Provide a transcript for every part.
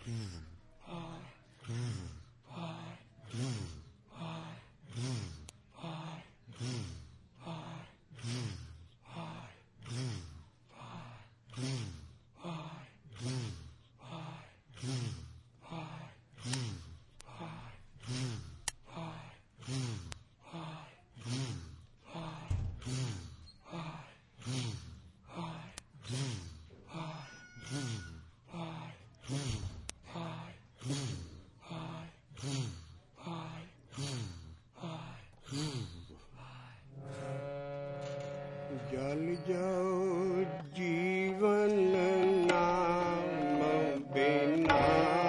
जल जाओ जीवन नाम बिना,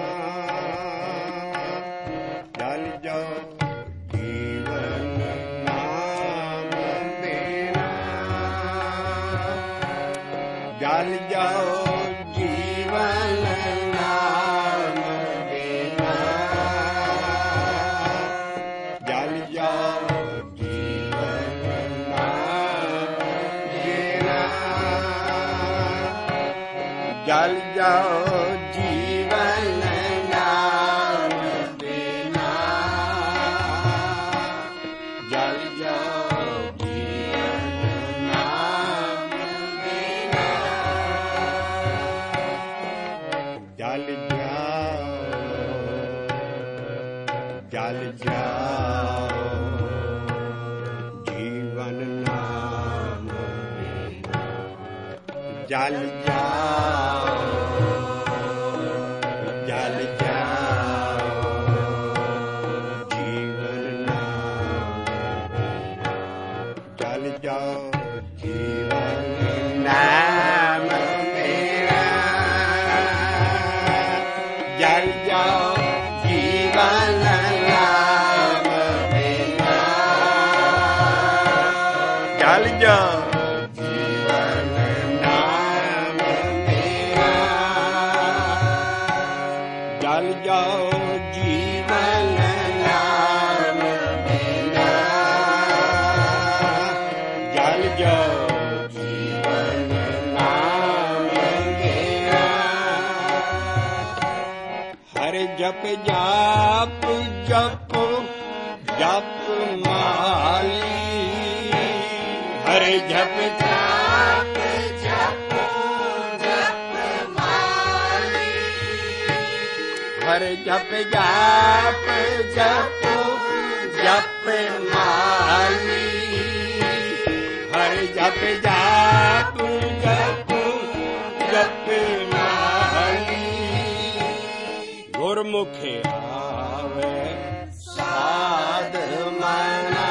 जल जाओ जीवन नाम बिना, जल जाओ जीवन नाम बिना, जल जाओ जल जाओ जीवन नाम बिना, जल जाओ जीवन नाम बिना, जल जाओ जीवन नाम बिना, जल जाओ जीवन नाम मेरा, जल जाओ जीवन नाम मेरा, जल जाओ जीवन नाम मेरा, जल जाओ जीवन नाम मेरा, जल जाओ जीवन नाम मेरा, हर जप जाप जप जप माली, हर जप जाप जप जप माली, हर जप जाप जप जप माली, हर जप जाप जप जप माली, गुरमुखे आवे साध मना,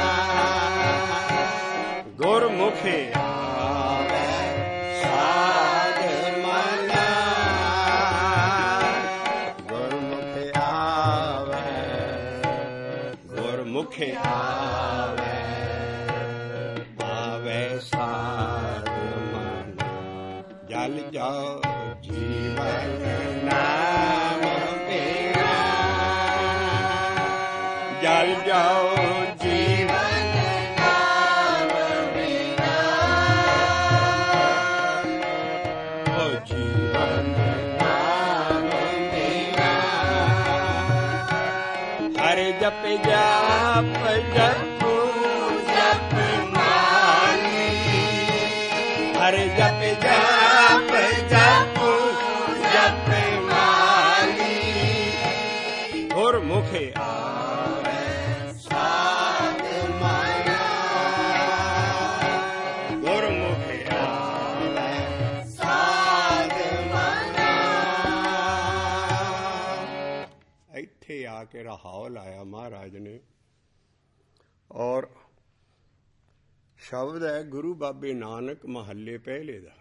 गुरमुखे आवे साध मना, गुरमुखे आवे, गुरमुखे आवे, आवे साध मना, जल जाओ जीवन नाम मेरा, जल जाओ जीवन नाम मेरा, ओ जीवन नाम मेरा, हर जप जाप जप जप माली, हर जप जाप जप जप माली, गुरमुखे आवे साध मना, गुरमुखे आवे साध मना। ਇੱਥੇ ਆ ਕੇ ਰਹਾਉ ਲਾਇਆ ਮਹਾਰਾਜ ਨੇ, ਔਰ ਸ਼ਬਦ ਹੈ ਗੁਰੂ ਬਾਬੇ ਨਾਨਕ ਮਹੱਲੇ ਪਹਿਲੇ ਦਾ।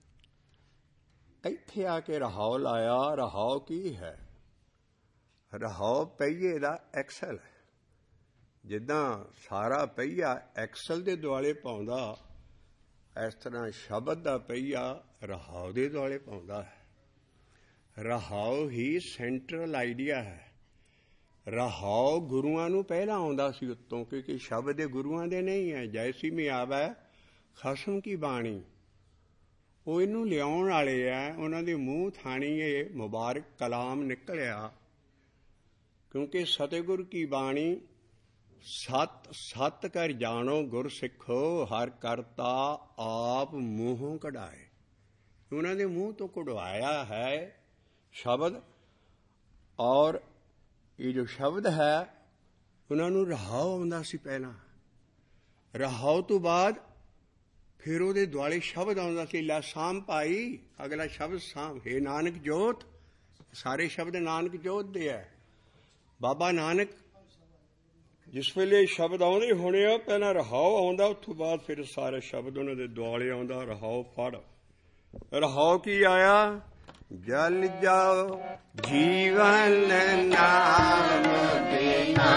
ਇੱਥੇ ਆ ਕੇ ਰਹਾਉ ਲਾਇਆ। ਰਹਾਉ ਕੀ ਹੈ? ਰਹਾਉ ਪਹੀਏ ਦਾ ਐਕਸਲ ਹੈ। ਜਿੱਦਾਂ ਸਾਰਾ ਪਹੀਆ ਐਕਸਲ ਦੇ ਦੁਆਲੇ ਪਾਉਂਦਾ, ਇਸ ਤਰ੍ਹਾਂ ਸ਼ਬਦ ਦਾ ਪਹੀਆ ਰਹਾਉ ਦੇ ਦੁਆਲੇ ਪਾਉਂਦਾ ਹੈ। ਰਹਾਉ ਹੀ ਸੈਂਟਰਲ ਆਈਡੀਆ ਹੈ। ਰਹਾਉ ਗੁਰੂਆਂ ਨੂੰ ਪਹਿਲਾਂ ਆਉਂਦਾ ਸੀ ਉੱਤੋਂ, ਕਿਉਂਕਿ ਸ਼ਬਦ ਦੇ ਗੁਰੂਆਂ ਦੇ ਨਹੀਂ ਹੈ। ਜੈਸੀ ਮੇ ਆਵੈ ਖਸਮ ਕੀ ਬਾਣੀ, ਉਹ ਇਹਨੂੰ ਲਿਆਉਣ ਵਾਲੇ ਆ, ਉਹਨਾਂ ਦੇ ਮੂੰਹ ਥਾਣੀ ਇਹ ਮੁਬਾਰਕ ਕਲਾਮ ਨਿਕਲਿਆ। ਕਿਉਂਕਿ ਸਤਿਗੁਰ ਕੀ ਬਾਣੀ ਸਤ ਸਤ ਕਰ ਜਾਣੋ ਗੁਰ ਸਿੱਖੋ, ਹਰ ਕਰਤਾ ਆਪ ਮੂੰਹੋਂ ਕਢਾਏ। ਉਹਨਾਂ ਦੇ ਮੂੰਹ ਤੋਂ ਕਢਵਾਇਆ ਹੈ ਸ਼ਬਦ। ਔਰ ਇਹ ਜੋ ਸ਼ਬਦ ਹੈ ਉਹਨਾਂ ਨੂੰ ਰਹਾਉ ਆਉਂਦਾ ਸੀ ਪਹਿਲਾਂ। ਰਹਾਉ ਤੋਂ ਬਾਅਦ ਫਿਰ ਉਹਦੇ ਦੁਆਲੇ ਸ਼ਬਦ ਆਉਂਦਾ ਸੀ, ਲੈ ਸਾਂਭ ਭਾਈ, ਅਗਲਾ ਸ਼ਬਦ ਸਾਂਭ। ਹੇ ਨਾਨਕ ਜੋਤ, ਸਾਰੇ ਸ਼ਬਦ ਨਾਨਕ ਜੋਤ ਦੇ ਹੈ। ਬਾਬਾ ਨਾਨਕ ਜਿਸ ਵੇਲੇ ਸ਼ਬਦ ਆਉਂਦੇ ਹੋਣੇ ਆ, ਪਹਿਲਾਂ ਰਹਾਉ ਆਉਂਦਾ, ਉਸ ਤੋਂ ਬਾਅਦ ਫਿਰ ਸਾਰੇ ਸ਼ਬਦ ਉਹਨਾਂ ਦੇ ਦੁਆਲੇ ਆਉਂਦਾ। ਰਹਾਉ ਫੜ। ਰਹਾਉ ਕੀ ਆਇਆ? ਜਲ ਜਾਓ ਜੀਵਨ ਨਾਮ ਬਿਨਾ,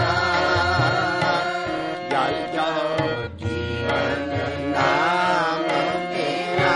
ਜਲ ਜਾਓ ਜੀਵਨ ਨਾਮ ਬਿਨਾ।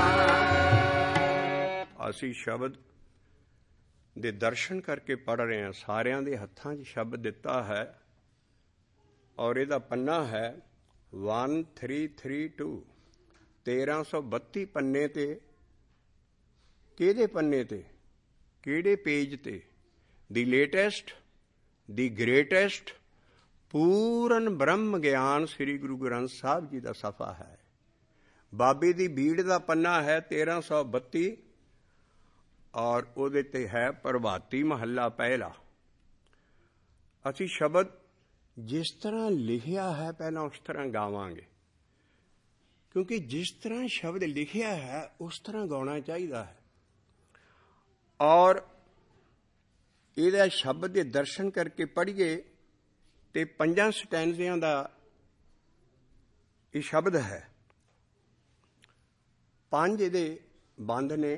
ਅਸੀਂ ਸ਼ਬਦ ਦੇ ਦਰਸ਼ਨ ਕਰਕੇ ਪੜ੍ਹ ਰਹੇ ਹਾਂ। ਸਾਰਿਆਂ ਦੇ ਹੱਥਾਂ 'ਚ ਸ਼ਬਦ ਦਿੱਤਾ ਹੈ ਔਰ ਇਹਦਾ ਪੰਨਾ ਹੈ 1332। 1332 ਪੰਨੇ ਤੇ। ਕਿਹਦੇ ਪੰਨੇ ਤੇ? ਕਿਹੜੇ ਪੇਜ ਤੇ? ਦੀ ਲੇਟੈਸਟ, ਦੀ ਗ੍ਰੇਟੈਸਟ ਪੂਰਨ ਬ੍ਰਹਮ ਗਿਆਨ ਸ੍ਰੀ ਗੁਰੂ ਗ੍ਰੰਥ ਸਾਹਿਬ ਜੀ ਦਾ ਸਫਾ ਹੈ। ਬਾਬੇ ਦੀ ਬੀੜ ਦਾ ਪੰਨਾ ਹੈ 1332 ਔਰ ਉਹਦੇ ਤੇ ਹੈ ਪ੍ਰਭਾਤੀ ਮਹੱਲਾ ਪਹਿਲਾ। ਅਸੀਂ ਸ਼ਬਦ ਜਿਸ ਤਰ੍ਹਾਂ ਲਿਖਿਆ ਹੈ ਪਹਿਲਾਂ ਉਸ ਤਰ੍ਹਾਂ ਗਾਵਾਂਗੇ, ਕਿਉਂਕਿ ਜਿਸ ਤਰ੍ਹਾਂ ਸ਼ਬਦ ਲਿਖਿਆ ਹੈ ਉਸ ਤਰ੍ਹਾਂ ਗਾਉਣਾ ਚਾਹੀਦਾ ਹੈ। ਔਰ ਇਹਦਾ ਸ਼ਬਦ ਦੇ ਦਰਸ਼ਨ ਕਰਕੇ ਪੜ੍ਹੀਏ ਤੇ 5 ਸਟੈਂਜ਼ਿਆਂ ਦਾ ਇਹ ਸ਼ਬਦ ਹੈ। 5 ਇਹਦੇ ਬੰਦ ਨੇ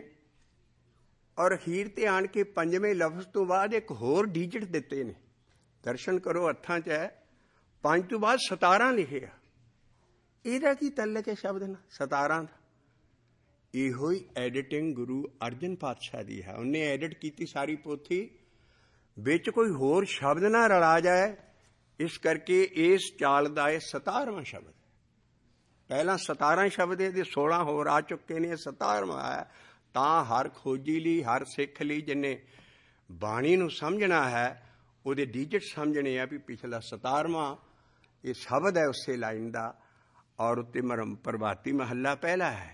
ਔਰ ਅਖੀਰ ਤੇ ਆਣ ਕੇ 5ਵੇਂ ਲਫ਼ਜ਼ ਤੋਂ ਬਾਅਦ ਇੱਕ ਹੋਰ ਡਿਜਿਟ ਦਿੱਤੇ ਨੇ। ਦਰਸ਼ਨ ਕਰੋ, ਹੱਥਾਂ 'ਚ ਹੈ। 5 ਤੋਂ ਬਾਅਦ 17 ਲਿਖਿਆ। ਇਹਦਾ ਕੀ ਤਲਕ ਹੈ ਸ਼ਬਦ ਨਾਲ 17 ਦਾ? ਇਹੋ ਹੀ ਐਡੀਟਿੰਗ ਗੁਰੂ ਅਰਜਨ ਪਾਤਸ਼ਾਹ ਦੀ ਹੈ। ਉਹਨੇ ਐਡਿਟ ਕੀਤੀ ਸਾਰੀ ਪੋਥੀ, ਵਿੱਚ ਕੋਈ ਹੋਰ ਸ਼ਬਦ ਨਾ ਰਲਾ ਜਾਏ, ਇਸ ਕਰਕੇ ਇਸ ਚਾਲ ਦਾ ਇਹ 17ਵਾਂ ਸ਼ਬਦ। ਪਹਿਲਾਂ 17 ਸ਼ਬਦ ਇਹਦੇ 16 ਹੋਰ ਆ ਚੁੱਕੇ ਨੇ, 17ਵਾਂ ਹੈ। ਤਾਂ ਹਰ ਖੋਜੀ ਲਈ, ਹਰ ਸਿੱਖ ਲਈ, ਜਿਹਨੇ ਬਾਣੀ ਨੂੰ ਸਮਝਣਾ ਹੈ ਉਹਦੇ ਡਿਜਿਟ ਸਮਝਣੇ ਆ ਵੀ ਪਿਛਲਾ 17ਵਾਂ ਇਹ ਸ਼ਬਦ ਹੈ ਉਸੇ ਲਾਈਨ ਦਾ। ਔਰ ਉੱਤੇ ਪ੍ਰਭਾਤੀ ਮਹੱਲਾ ਪਹਿਲਾ ਹੈ।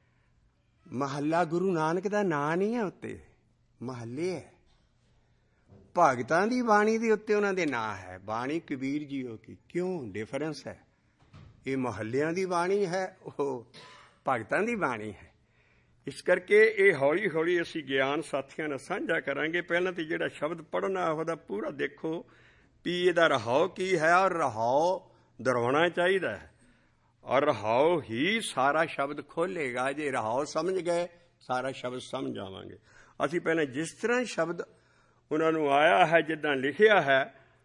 ਮਹੱਲਾ ਗੁਰੂ ਨਾਨਕ ਦਾ ਨਾਂ ਨਹੀਂ ਹੈ, ਉੱਤੇ ਮਹੱਲੇ ਹੈ। ਭਗਤਾਂ ਦੀ ਬਾਣੀ ਦੇ ਉੱਤੇ ਉਹਨਾਂ ਦੇ ਨਾਂ ਹੈ। ਬਾਣੀ ਕਬੀਰ ਜੀ ਹੋ ਕੀ, ਕਿਉਂ ਡਿਫਰੈਂਸ ਹੈ? ਇਹ ਮਹੱਲਿਆਂ ਦੀ ਬਾਣੀ ਹੈ, ਉਹ ਭਗਤਾਂ ਦੀ ਬਾਣੀ ਹੈ। ਇਸ ਕਰਕੇ ਇਹ ਹੌਲੀ ਹੌਲੀ ਅਸੀਂ ਗਿਆਨ ਸਾਥੀਆਂ ਨਾਲ ਸਾਂਝਾ ਕਰਾਂਗੇ। ਪਹਿਲਾਂ ਤਾਂ ਜਿਹੜਾ ਸ਼ਬਦ ਪੜ੍ਹਨਾ ਉਹਦਾ ਪੂਰਾ ਦੇਖੋ ਵੀ ਇਹਦਾ ਰਹਾਉ ਕੀ ਹੈ, ਔਰ ਰਹਾਉ ਦੁਹਰਾਉਣਾ ਚਾਹੀਦਾ ਹੈ। ਔਰ ਰਹਾਉ ਹੀ ਸਾਰਾ ਸ਼ਬਦ ਖੋਲ੍ਹੇਗਾ। ਜੇ ਰਹਾਉ ਸਮਝ ਗਏ ਸਾਰਾ ਸ਼ਬਦ ਸਮਝ ਆਵਾਂਗੇ। ਅਸੀਂ ਪਹਿਲਾਂ ਜਿਸ ਤਰ੍ਹਾਂ ਸ਼ਬਦ ਉਹਨਾਂ ਨੂੰ ਆਇਆ ਹੈ, ਜਿੱਦਾਂ ਲਿਖਿਆ ਹੈ,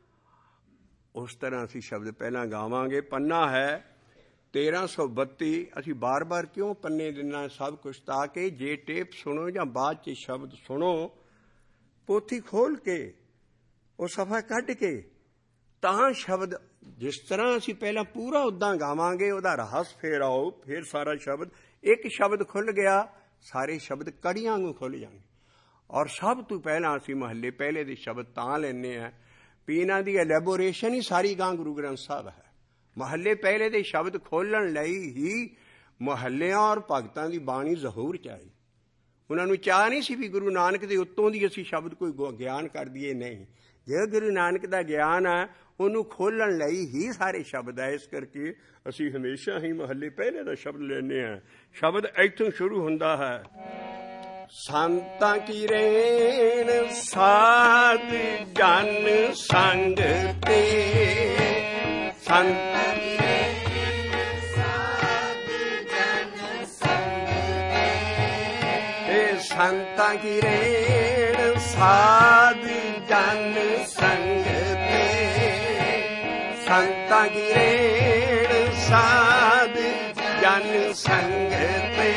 ਉਸ ਤਰ੍ਹਾਂ ਅਸੀਂ ਸ਼ਬਦ ਪਹਿਲਾਂ ਗਾਵਾਂਗੇ। ਪੰਨਾ ਹੈ 1332। ਅਸੀਂ ਬਾਰ-ਬਾਰ ਕਿਉਂ ਪੰਨੇ ਦਿਨਾਂ ਸਭ ਕੁਛ, ਤਾਂ ਕਿ ਜੇ ਟੇਪ ਸੁਣੋ ਜਾਂ ਬਾਅਦ 'ਚ ਸ਼ਬਦ ਸੁਣੋ, ਪੋਥੀ ਖੋਲ੍ਹ ਕੇ ਉਹ ਸਫਾ ਕੱਢ ਕੇ ਤਾਂ ਸ਼ਬਦ ਜਿਸ ਤਰ੍ਹਾਂ ਅਸੀਂ ਪਹਿਲਾਂ ਪੂਰਾ ਉੱਦਾਂ ਗਾਵਾਂਗੇ, ਉਹਦਾ ਰਹੱਸ ਫੇਰ ਆਓ। ਫਿਰ ਸਾਰਾ ਸ਼ਬਦ ਇੱਕ ਸ਼ਬਦ ਖੁੱਲ੍ਹ ਗਿਆ, ਸਾਰੇ ਸ਼ਬਦ ਕੜੀਆਂ ਵਾਂਗੂ ਖੁੱਲ੍ਹ ਜਾਣਗੇ। ਔਰ ਸਭ ਤੋਂ ਪਹਿਲਾਂ ਅਸੀਂ ਮਹੱਲੇ ਪਹਿਲੇ ਦੇ ਸ਼ਬਦ ਤਾਂ ਲੈਂਦੇ ਹਾਂ ਵੀ ਇਹਨਾਂ ਦੀ ਐਲੈਬੋਰੇਸ਼ਨ ਹੀ ਸਾਰੀ ਗਾਂ ਗੁਰੂ ਗ੍ਰੰਥ ਸਾਹਿਬ ਹੈ। ਮਹੱਲੇ ਪਹਿਲੇ ਦੇ ਸ਼ਬਦ ਖੋਲ੍ਹਣ ਲਈ ਹੀ ਮਹੱਲਿਆਂ ਔਰ ਭਗਤਾਂ ਦੀ ਬਾਣੀ ਜ਼ਹੂਰ ਚਾਹੀ। ਉਹਨਾਂ ਨੂੰ ਚਾਹ ਨਹੀਂ ਸੀ ਵੀ ਗੁਰੂ ਨਾਨਕ ਦੇ ਉੱਤੋਂ ਦੀ ਅਸੀਂ ਸ਼ਬਦ ਕੋਈ ਗਿਆਨ ਕਰ ਦਈਏ। ਨਹੀਂ, ਜੇ ਗੁਰੂ ਨਾਨਕ ਦਾ ਗਿਆਨ ਹੈ ਉਹਨੂੰ ਖੋਲ੍ਹਣ ਲਈ ਹੀ ਸਾਰੇ ਸ਼ਬਦ ਹੈ। ਇਸ ਕਰਕੇ ਅਸੀਂ ਹਮੇਸ਼ਾ ਹੀ ਮਹੱਲੇ ਪਹਿਲੇ ਦਾ ਸ਼ਬਦ ਲੈਂਦੇ ਹਾਂ। ਸ਼ਬਦ ਇੱਥੋਂ ਸ਼ੁਰੂ ਹੁੰਦਾ ਹੈ। ਸੰਤਾਂ ਕੀ ਰੇਣ ਸਾਧ ਜਨ ਸੰਗ ਤੇ, ਸੰਤਾਂ ਕੀ ਰੇਣ ਸਾਧ ਜਨ ਸੰਗ ਤੇ, ਸੰਤਾਂ ਕੀ ਰੇਣ ਸਾਧ ਜਨ ਸੰਗ ਤੇ, ਸੰਤਾਂ ਕੀ ਰੇਣ ਸਾਧ ਜਨ ਸੰਗ ਤੇ,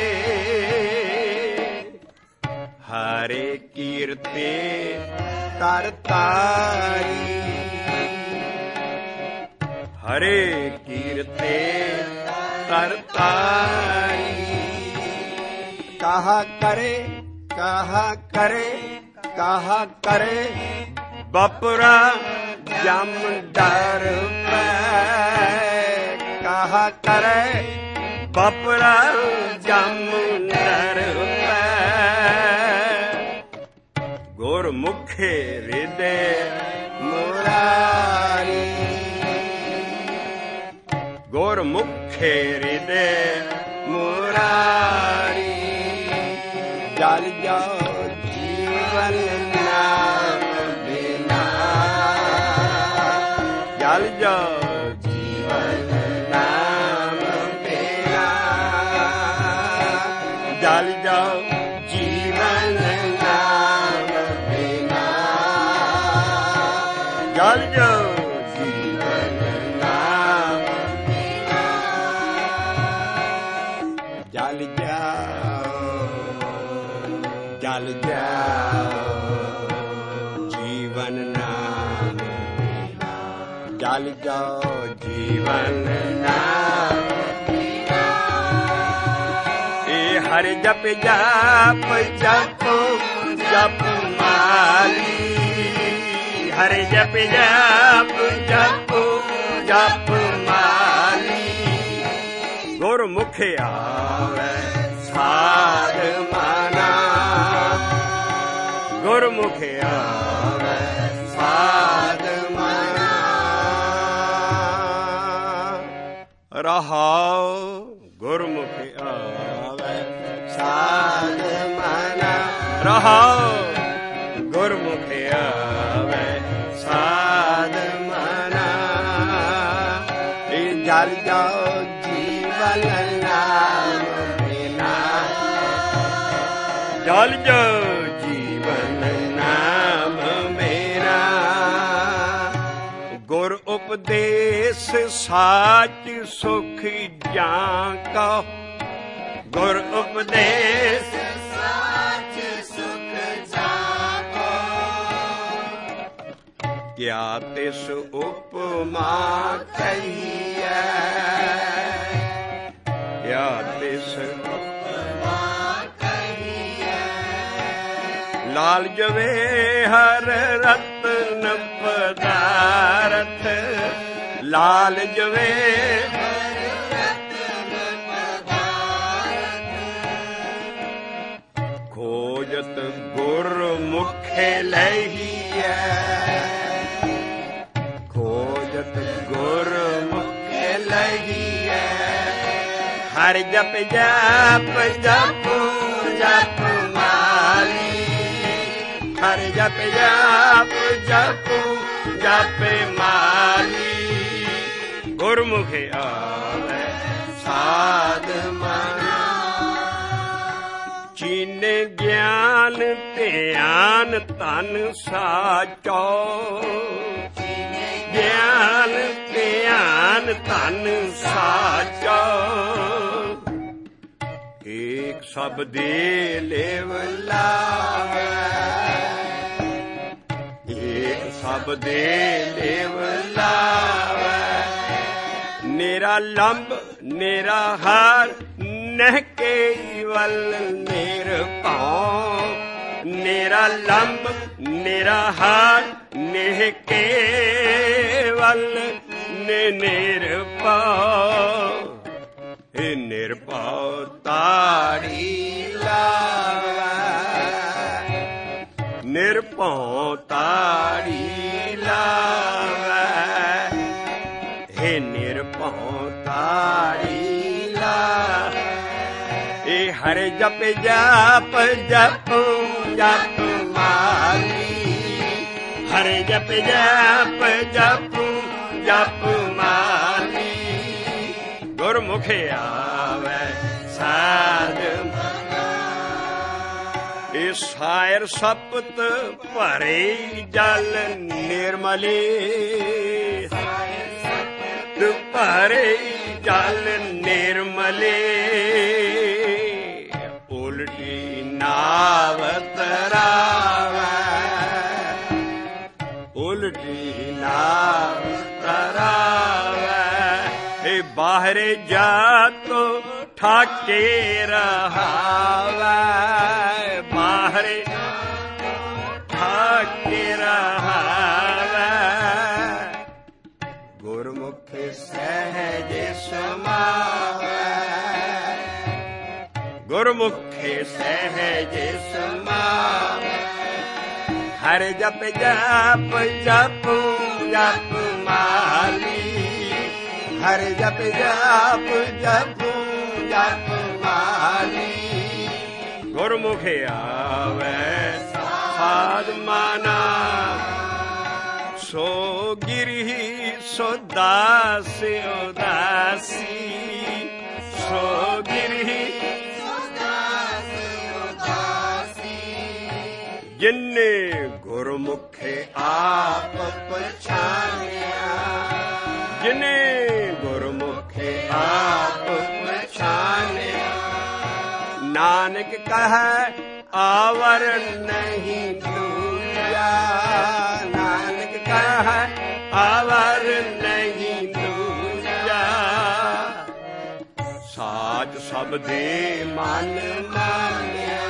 ਹਰੇ ਕੀਰਤੇ ਕਰਤਾਰੀ, ਹਰੇ ਕੀਰਤੇ ਕਰਤਾਰੀ, ਕਹਾ ਕਰੇ ਕਹਾ ਕਰੇ ਕਹਾ ਕਰੇ ਬਪੁਰਾ ਜਮ ਡਰ ਪੈ ਕਹਾ ਕਰੇ ਬਪੁਰਾ ਜਮ ਡਰ ਪੈ ਗੁਰਮੁਖੇ ਹਿਰਦੇ ਮੁਰਾਰੀ ਗੁਰਮੁਖੇ ਹਿਰਦੇ ਮੁਰਾਰੀ ਜਲ ਜਾਓ ਜੀਵਨ ਨਾਮ ਬਿਨਾ ਜਲ ਜਾਓ ਜੀਵਨ ਨਾਮ ਬਿਨਾ ਜਲ ਜਾਓ ਜੀਵਨ ਨਾਮ ਬਿਨਾ ਜਲ ਜਾਓ ਜੀਵਨ ਨਾਮ ਬਿਨਾ ਜਲ ਜਾਓ ਜਲ ਜਾਓ ਜੀਵਨ ਨਾਮ ਬਿਨਾ ਜਲ ਜਾਓ ਜੀਵਨ ਨਾਮ ਬਿਨਾ ਇਹ ਹਰਿ ਜਪ ਜਪ ਜਪ ਜਪ ਮਾਲੀ ਹਰਿ ਜਪ ਜਪ ਜਪ ਜਪ ਮਾਲੀ ਗੁਰਮੁਖ ਆਵੈ ਸਾਧ ਮਨਾ ਗੁਰਮੁਖ ਆਵੈ ਸਾਧ ਮਨਾ ਰਹਾਉ ਗੁਰਮੁਖ ਆਵੈ ਸਾਧ ਮਨਾ ਰਹਾਉ ਗੁਰਮੁਖ ਆਵੈ ਸਾਧ ਮਨਾ ਇਹ ਜਲ ਜਾਓ ਜੀਵਨ ਨਾਮ ਬਿਨਾ ਜਲ ਜਾਓ ਜੀਵਨ ਨਾਮ ਮੇਰਾ ਗੁਰ ਉਪਦੇਸ਼ ਸਾਚ ਸੁਖ ਜਾਂ ਕਾ ਗੁਰ ਉਪਦੇਸ਼ ਸਾਚ ਸੁਖ ਜਾਂ ਕਾ ਕਿਆ ਤਿਸ ਉਪਮਾ ਕਹੀਐ ਕਿਆ ਤਿਸ ਲਾਲ ਜਵੇ ਹਰ ਰਤਨ ਪਦਾਰਥ ਲਾਲ ਜਵੇ ਹਰ ਰਤਨ ਪਦਾਰਥ ਖੋਜਤ ਗੁਰਮੁਖੇ ਲਹੀਐ ਖੋਜਤ ਗੁਰਮੁਖੇ ਲਹੀਐ ਹਰਿ ਜਪ ਜਪ ਜਪ ਜਪ ਮਾਲੀ ਹਰਿ ਜਪ ਜਪ ਜਪ ਜਪ ਮਾਲੀ ਗੁਰਮੁਖ ਆਵੈ ਸਾਧ ਮਨਾ ਚੀਨੇ ਗਿਆਨ ਧਿਆਨ ਧਨ ਸਾਚੋ ਗਿਆਨ ਧਿਆਨ ਧਨ ਸਾਚੋ ਏਕ ਸਭ ਦੇ ਲੇਵ ਲਾਵੈ ਏਕ ਸਭ ਦੇ ਲੇਵ ਲਾਵੈ ਨੇਰਾ ਲੰਬ ਨੇਰਾ ਹਾਰ ਨਹਿ ਕੇਵਲ ਨਿਰਭਉ ਨੇਰਾ ਲੰਬ ਨੇਰਾ ਹਾਰ ਨਹਿ ਕੇਵਲ ਨਿਰਭਉ ਇਹ ਨਿਰਭਉ ਤਾੜੀ ਲਾਵੈ ਨਿਰਭਉ ਤਾੜੀ ਲਾਵੈ ਇਹ ਨਿਰਭਉ ਤਾੜੀ ਲਾਵੈ ਇਹ ਹਰਿ ਜਪ ਜਪ ਜਪ ਜਪ ਮਾਲੀ ਹਰਿ ਜਪ ਜਪ ਜਪ ਜਪ ਮਾਲੀ ਗੁਰਮੁਖ ਆਵੈ ਸਾਧ ਇਹ ਸਾਇਰ ਸਪਤ ਭਰੇ ਜਲ ਨਿਰਮਲੇ ਭਰੇ ਜਲ ਨਿਰਮਲੇ ਉਲਟੀ ਨਾਵ ਤਰਾਵੈ ਉਲਟੀ ਨਾਵ ਤਰਾਵੈ ਇਹ ਬਾਹਰੇ ਜਾਤੋ ਠਾਕੇ ਰਹਾਵੇ ਬਾਹਰੇ ਠਾਕੇ ਰਹਾਵੇ ਗੁਰਮੁਖ ਸਹਿਜ ਸਮਾਵੇ ਗੁਰਮੁਖ ਸਹਿਜ ਸਮਾਵੇ ਹਰ ਜਪ ਜਪ ਜਪ ਜਪ ਮਾਲੀ ਹਰ ਜਪ ਜਪ ਜਪ ਜਪ ਮਾਲੀ ਗੁਰਮੁਖ ਆਵੇ ਸਾਧ ਮਾਨਾ ਸੋ ਗਿਰੀ ਸੋ ਦਾਸ ਉਦਾਸੀ ਸੋ ਗਿਰੀ ਜਿਨੇ ਗੁਰਮੁਖ ਆਪ ਪਛਾਨਿਆ ਜਿਨੇ ਗੁਰਮੁਖ ਆਪ ਪਛਾਨਿਆ ਨਾਨਕ ਕਹੈ ਆਵਰ ਨਹੀਂ ਦੂਜਾ ਨਾਨਕ ਕਹੈ ਆਵਰ ਨਹੀਂ ਦੂਜਾ ਸਾਚ ਸਭ ਦੇ ਮਨ ਮਾਨਿਆ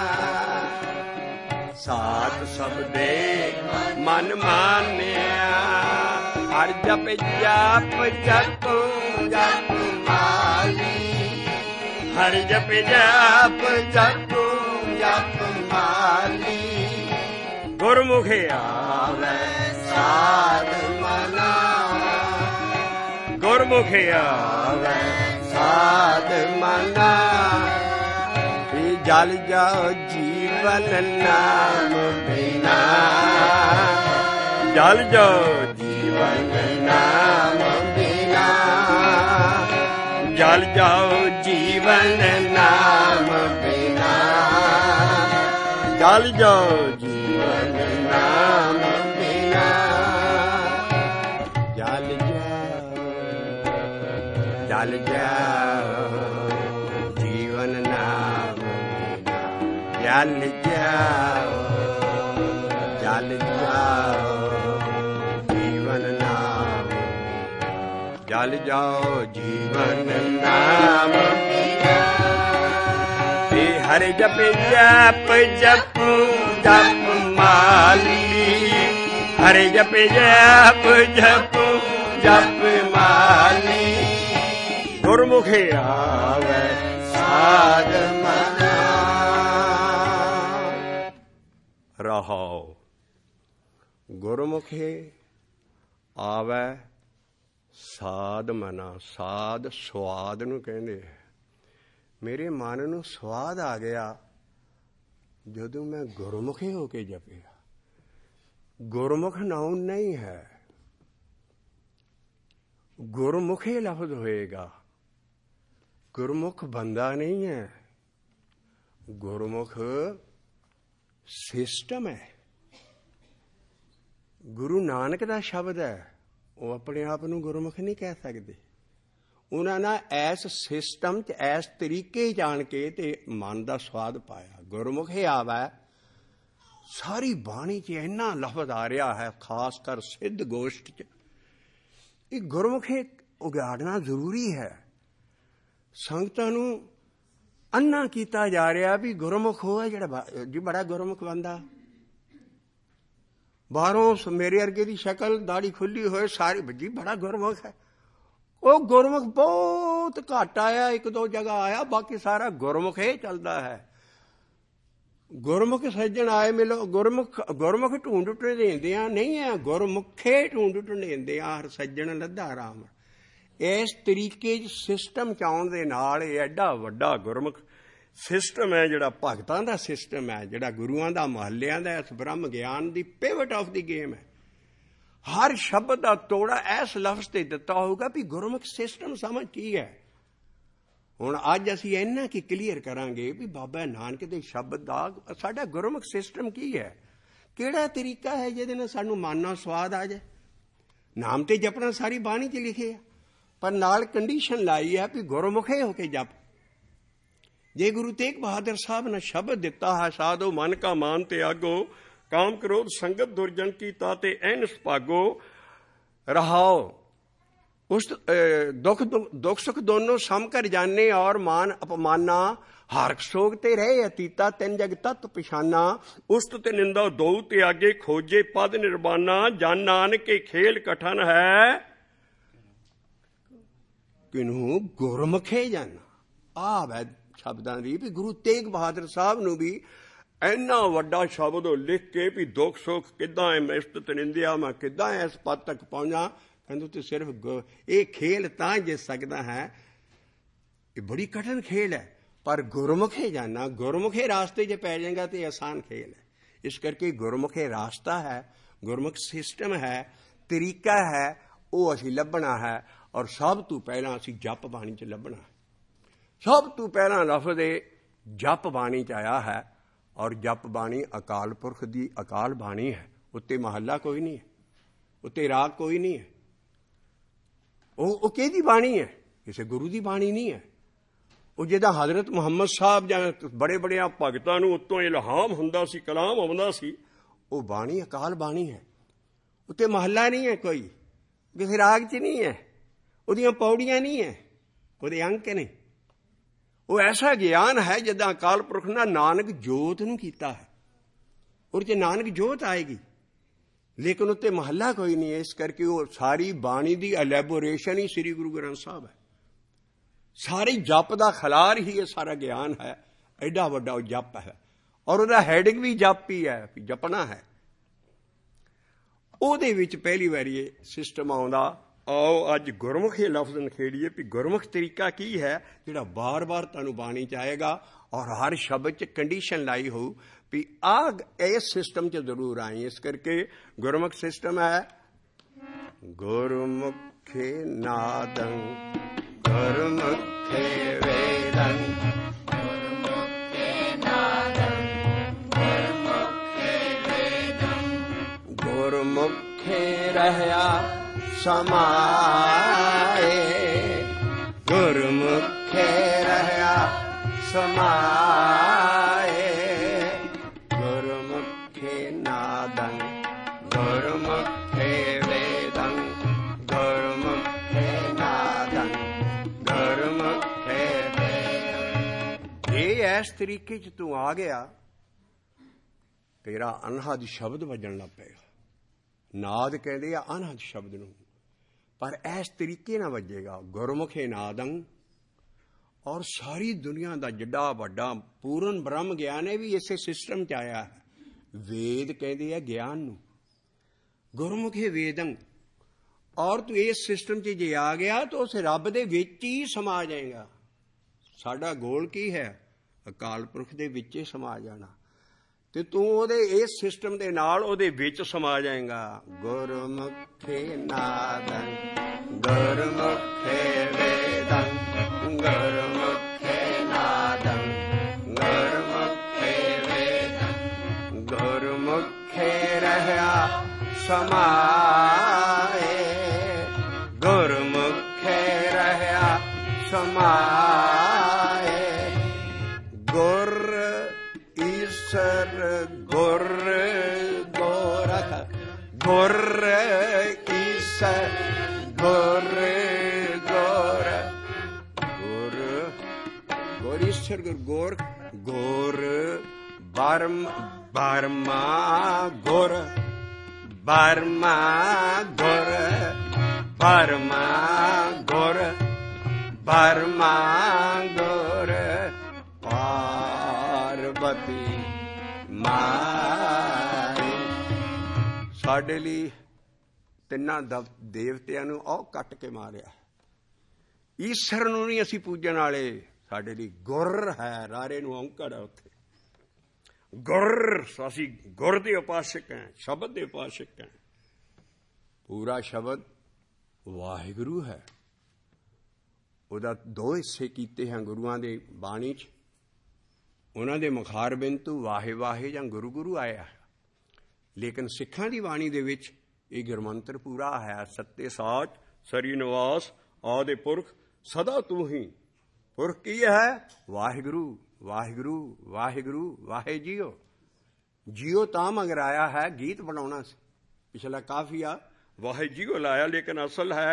ਸਾਚ ਸਭ ਦੇ ਮਨ ਮਾਨਿਆ ਹਰ ਜਪ ਜਪ ਜਪ ਜਪ ਮਾਲੀ ਹਰ ਜਪ ਜਪ ਜਪ ਜਪ ਮਾਲੀ ਗੁਰਮੁਖ ਆਵੇ ਸਾਧ ਮਨਾ ਗੁਰਮੁਖ ਆਵੇ ਸਾਧ ਮਨਾ ਜਲ ਜਾਓ ਜੀਵਨ ਨਾਮ ਬਿਨਾ ਜਲ ਜਾਓ ਜੀਵਨ ਨਾਮ ਬਿਨਾ ਜਲ ਜਾਓ ਜੀਵਨ ਨਾਮ ਬਿਨਾ ਜਲ ਜਾਓ ਜੀਵਨ ਨਾਮ ਬਿਨਾ ਜਲ ਜਾਓ ਜੀਵਨ ਨਾਮ ਜਲ ਜਾਓ ਜੀਵਨ ਨਾਮ ਜਲ ਜਾਓ ਜੀਵਨ ਨਾਮ ਤੇ ਹਰ ਜਪ ਜਪ ਜਪ ਜਪ ਮਾਲੀ ਹਰ ਜਪ ਜਪ ਜਪ ਜਪ ਮਾਲੀ ਗੁਰਮੁਖ ਆਵੇ ਸਾਧ ਮਨਾ ਰਹਾਉ ਗੁਰਮੁਖੇ ਆਵੇ ਸਾਧ ਮਨਾ ਸਾਧ ਸਵਾਦ ਨੂੰ ਕਹਿੰਦੇ ਮੇਰੇ ਮਨ ਨੂੰ ਸਵਾਦ ਆ ਗਿਆ ਜਦੋਂ ਮੈਂ ਗੁਰਮੁਖੇ ਹੋ ਕੇ ਜਪਿਆ ਗੁਰਮੁਖ ਨਾਮ ਨਹੀਂ ਹੈ ਗੁਰਮੁਖੇ ਲਫ਼ਜ਼ ਹੋਏਗਾ ਗੁਰਮੁਖ ਬੰਦਾ ਨਹੀਂ ਹੈ ਗੁਰਮੁਖ ਸਿਸਟਮ ਹੈ ਗੁਰੂ ਨਾਨਕ ਦਾ ਸ਼ਬਦ ਹੈ ਉਹ ਆਪਣੇ ਆਪ ਨੂੰ ਗੁਰਮੁਖ ਨਹੀਂ ਕਹਿ ਸਕਦੇ ਉਹਨਾਂ ਨੇ ਐਸ ਸਿਸਟਮ 'ਚ ਐਸ ਤਰੀਕੇ ਜਾਣ ਕੇ ਤੇ ਮਨ ਦਾ ਸਵਾਦ ਪਾਇਆ ਗੁਰਮੁਖ ਆਵੇ ਸਾਰੀ ਬਾਣੀ 'ਚ ਇੰਨਾ ਲਫ਼ਜ਼ ਆ ਰਿਹਾ ਹੈ ਖਾਸ ਕਰ ਸਿੱਧ ਗੋਸ਼ਟ 'ਚ ਇਹ ਗੁਰਮੁਖੇ ਉਗਾੜਨਾ ਜ਼ਰੂਰੀ ਹੈ ਸੰਗਤਾਂ ਨੂੰ ਅੰਨਾ ਕੀਤਾ ਜਾ ਰਿਹਾ ਵੀ ਗੁਰਮੁਖ ਹੋਇਆ ਜਿਹੜਾ ਜੀ ਬੜਾ ਗੁਰਮੁਖ ਬੰਦਾ ਬਾਹਰੋਂ ਮੇਰੇ ਵਰਗੇ ਦੀ ਸ਼ਕਲ ਦਾੜੀ ਖੁੱਲੀ ਹੋਏ ਸਾਰੀ ਜੀ ਬੜਾ ਗੁਰਮੁਖ ਹੈ ਉਹ ਗੁਰਮੁਖ ਬਹੁਤ ਘੱਟ ਆਇਆ ਇੱਕ ਦੋ ਜਗ੍ਹਾ ਆਇਆ ਬਾਕੀ ਸਾਰਾ ਗੁਰਮੁਖ ਹੀ ਚੱਲਦਾ ਹੈ ਗੁਰਮੁਖ ਸੱਜਣ ਆਏ ਮਿਲੋ ਗੁਰਮੁਖ ਢੂੰਡ ਢੁੰਡੇਂਦੇ ਆ ਨਹੀਂ ਹੈ ਗੁਰਮੁਖੇ ਢੂੰਡ ਢੁੰਡੇਂਦੇ ਆ ਹਰ ਸੱਜਣ ਲੱਧਾ ਰਾਮ ਇਸ ਤਰੀਕੇ ਸਿਸਟਮ ਚ ਆਉਣ ਦੇ ਨਾਲ ਇਹ ਐਡਾ ਵੱਡਾ ਗੁਰਮੁਖ ਸਿਸਟਮ ਹੈ ਜਿਹੜਾ ਭਗਤਾਂ ਦਾ ਸਿਸਟਮ ਹੈ ਜਿਹੜਾ ਗੁਰੂਆਂ ਦਾ ਮਹੱਲਿਆਂ ਦਾ ਇਸ ਬ੍ਰਹਮ ਗਿਆਨ ਦੀ ਪਿਵਟ ਆਫ ਦੀ ਗੇਮ ਹੈ ਹਰ ਸ਼ਬਦ ਦਾ ਤੋੜਾ ਇਸ ਲਫ਼ਜ਼ ਤੇ ਦਿੱਤਾ ਹੋਊਗਾ ਵੀ ਗੁਰਮੁਖ ਸਿਸਟਮ ਸਮਝ ਕੀ ਹੈ ਹੁਣ ਅੱਜ ਅਸੀਂ ਇੰਨਾ ਕੀ ਕਲੀਅਰ ਕਰਾਂਗੇ ਵੀ ਬਾਬਾ ਨਾਨਕ ਦੇ ਸ਼ਬਦ ਦਾ ਸਾਡਾ ਗੁਰਮੁਖ ਸਿਸਟਮ ਕੀ ਹੈ ਕਿਹੜਾ ਤਰੀਕਾ ਹੈ ਜਿਹਦੇ ਨਾਲ ਸਾਨੂੰ ਮਨ ਨਾਲ ਸਵਾਦ ਆ ਜਾਏ ਨਾਮ ਤੇ ਜਪਣਾ ਸਾਰੀ ਬਾਣੀ 'ਚ ਲਿਖੇ ਆ ਪਰ ਨਾਲ ਕੰਡੀਸ਼ਨ ਲਾਈ ਹੈ ਵੀ ਗੁਰਮੁਖੇ ਹੋ ਕੇ ਜਪ ਜੇ ਗੁਰੂ ਤੇਗ ਬਹਾਦਰ ਸਾਹਿਬ ਨੇ ਸ਼ਬਦ ਦਿੱਤਾ ਹੈ ਸਾਧੋ ਮਨ ਕਾ ਮਾਨ ਤੇ ਆਗੋ ਕਾਮ ਕ੍ਰੋਧ ਸੰਗਤ ਦੁਰਜਨ ਕੀ ਤਾਤੇ ਐਨਸ ਭਾਗੋ ਰਹਾਓ उस दुख सुख दोनों सम कर जाने और मान अपमाना हारक सोग ते रहे अतीता तिन जग तत्व पिछाना उस्त ते निंदा दो ते आगे खोजे पद निर्बाना जान नानक के खेल कठन है किनू गुरमुखे जाना। आ वै शब्दां दी भी गुरु तेग बहादुर साहब नू भी इन्ना वड्डा शब्द लिख के भी दुख सुख किदां इस ते निंदिया मैं किदां इस पद तक पहुंचा कहते तो सिर्फ ये खेल तां जित सकदा है। ये बड़ी कठिन खेल है पर गुरमुखे जाना गुरमुखे रास्ते च पै जाएगा तो आसान खेल है। इस करके गुरमुखे रास्ता है गुरमुख सिस्टम है तरीका है वो असीं लभना है और सब तो पहला असीं जप बाणी च लभना है। सब तो पहला लफ्ज़ जप बाणी च आया है और जप बाणी अकाल पुरख की अकाल बाणी है। उत्ते महला कोई नहीं है उत्ते राग कोई नहीं है। वो किहदी बाणी है किसी गुरु की बाणी नहीं है। वो जिदा हजरत मुहम्मद साहब जां बड़े बड़े भगतां नूं उत्तों इल्हाम हुंदा सी कलाम आउंदा सी वो बाणी अकाल बाणी है। उत्ते महला नहीं है कोई किसी राग च नहीं है उहदियां पौड़ियां नहीं है उहदे अंक नहीं। वो ऐसा ज्ञान है जिदा अकाल पुरख ने नानक जोत नूं कीता है और जे नानक जोत आएगी लेकिन उत्ते महला कोई नहीं है। इस करके वो सारी बाणी की एलैबोरेशन ही श्री गुरु ग्रंथ साहब है। सारी जप का खलार ही ये सारा ज्ञान है। एडा वड्डा जप है और उसका हैडिंग भी जप ही है जपना है। ਉਹਦੇ ਵਿੱਚ पहली बार ये सिस्टम आउंदा। आओ अज गुरमुख ये लफ्ज़ नखेड़िए भी गुरमुख तरीका की है जिहड़ा बार बार तुहानूं बाणी च आएगा और हर शब्द च कंडीशन लाई हो भी इस सिस्टम च जरूर आई। इस करके गुरमुख सिस्टम है गुरमुखे नादं गुरमुखे वेदं गुरमुखे नादं गुरमुखे वेदं गुरमुखे रहया समाए गुरमुखे रहया समाए गुरमुखे नादं गुरमुखे वेदं गुरमुखे नादं गुरमुखे वेदं। ये इस तरीके च तू आ गया तेरा अनहद शब्द वजन लग पेगा। नाद कहते हैं अनहद शब्द नूं पर इस तरीके ना वजेगा गुरमुखे नादं। और सारी दुनिया का जिड्डा वड्डा पूर्ण ब्रह्म ज्ञान है भी इसे सिस्टम च आया है। वेद कहते हैं ज्ञान नूं गुरमुखे वेदं। और तू इस सिस्टम च जे आ गया तो उस रब दे विच ही समा जाएगा। साडा गोल की है अकाल पुरख दे विच ही समा जाना ते तू ओदे इस सिस्टम दे नाल ओदे विच समा जाएगा। गुरमुखे नादं गुरमुखे वेदं गुरमुखे नादं गुरमुखे वेदं गुरमुखे रहया समाए गुरमुखे रहया समाए। गुर ईश्वर गुर गोरख गुर ईश्वर गुर गोर गुर गोर ईश्वर गुर गोर गोर बर्मा गुर बर्मा गुर बर्मा गुर बर्मा गुर पार्वती माई। साडे लई तिन्ना देवतियां नूं औ कट के मारिया। ईश्वर नूं नहीं असीं पूजन वाले साडे लई गुर है रारे नूं औंकड़ है उत्थे गुर। असीं गुर दे उपासक हैं शब्द दे उपासक हैं। पूरा शब्द वाहिगुरू है। ਉਹਦਾ दो हिस्से कीते हैं गुरुआं दे बाणी च। उन्हां दे मुखार बिंद तो वाहे वाहे जां गुरु गुरु आया है लेकिन सिखां दी बाणी दे विच ये गुरमंत्र पूरा है। सत्ते साच सरी निवास आदि पुरख सदा तू ही। पुरख की है वाहिगुरू वाहिगुरू वाहिगुरू वाहे जियो। जियो तां मगर आया है गीत बनाउणा सी पिछला काफिया वाहे जियो लाया लेकिन असल है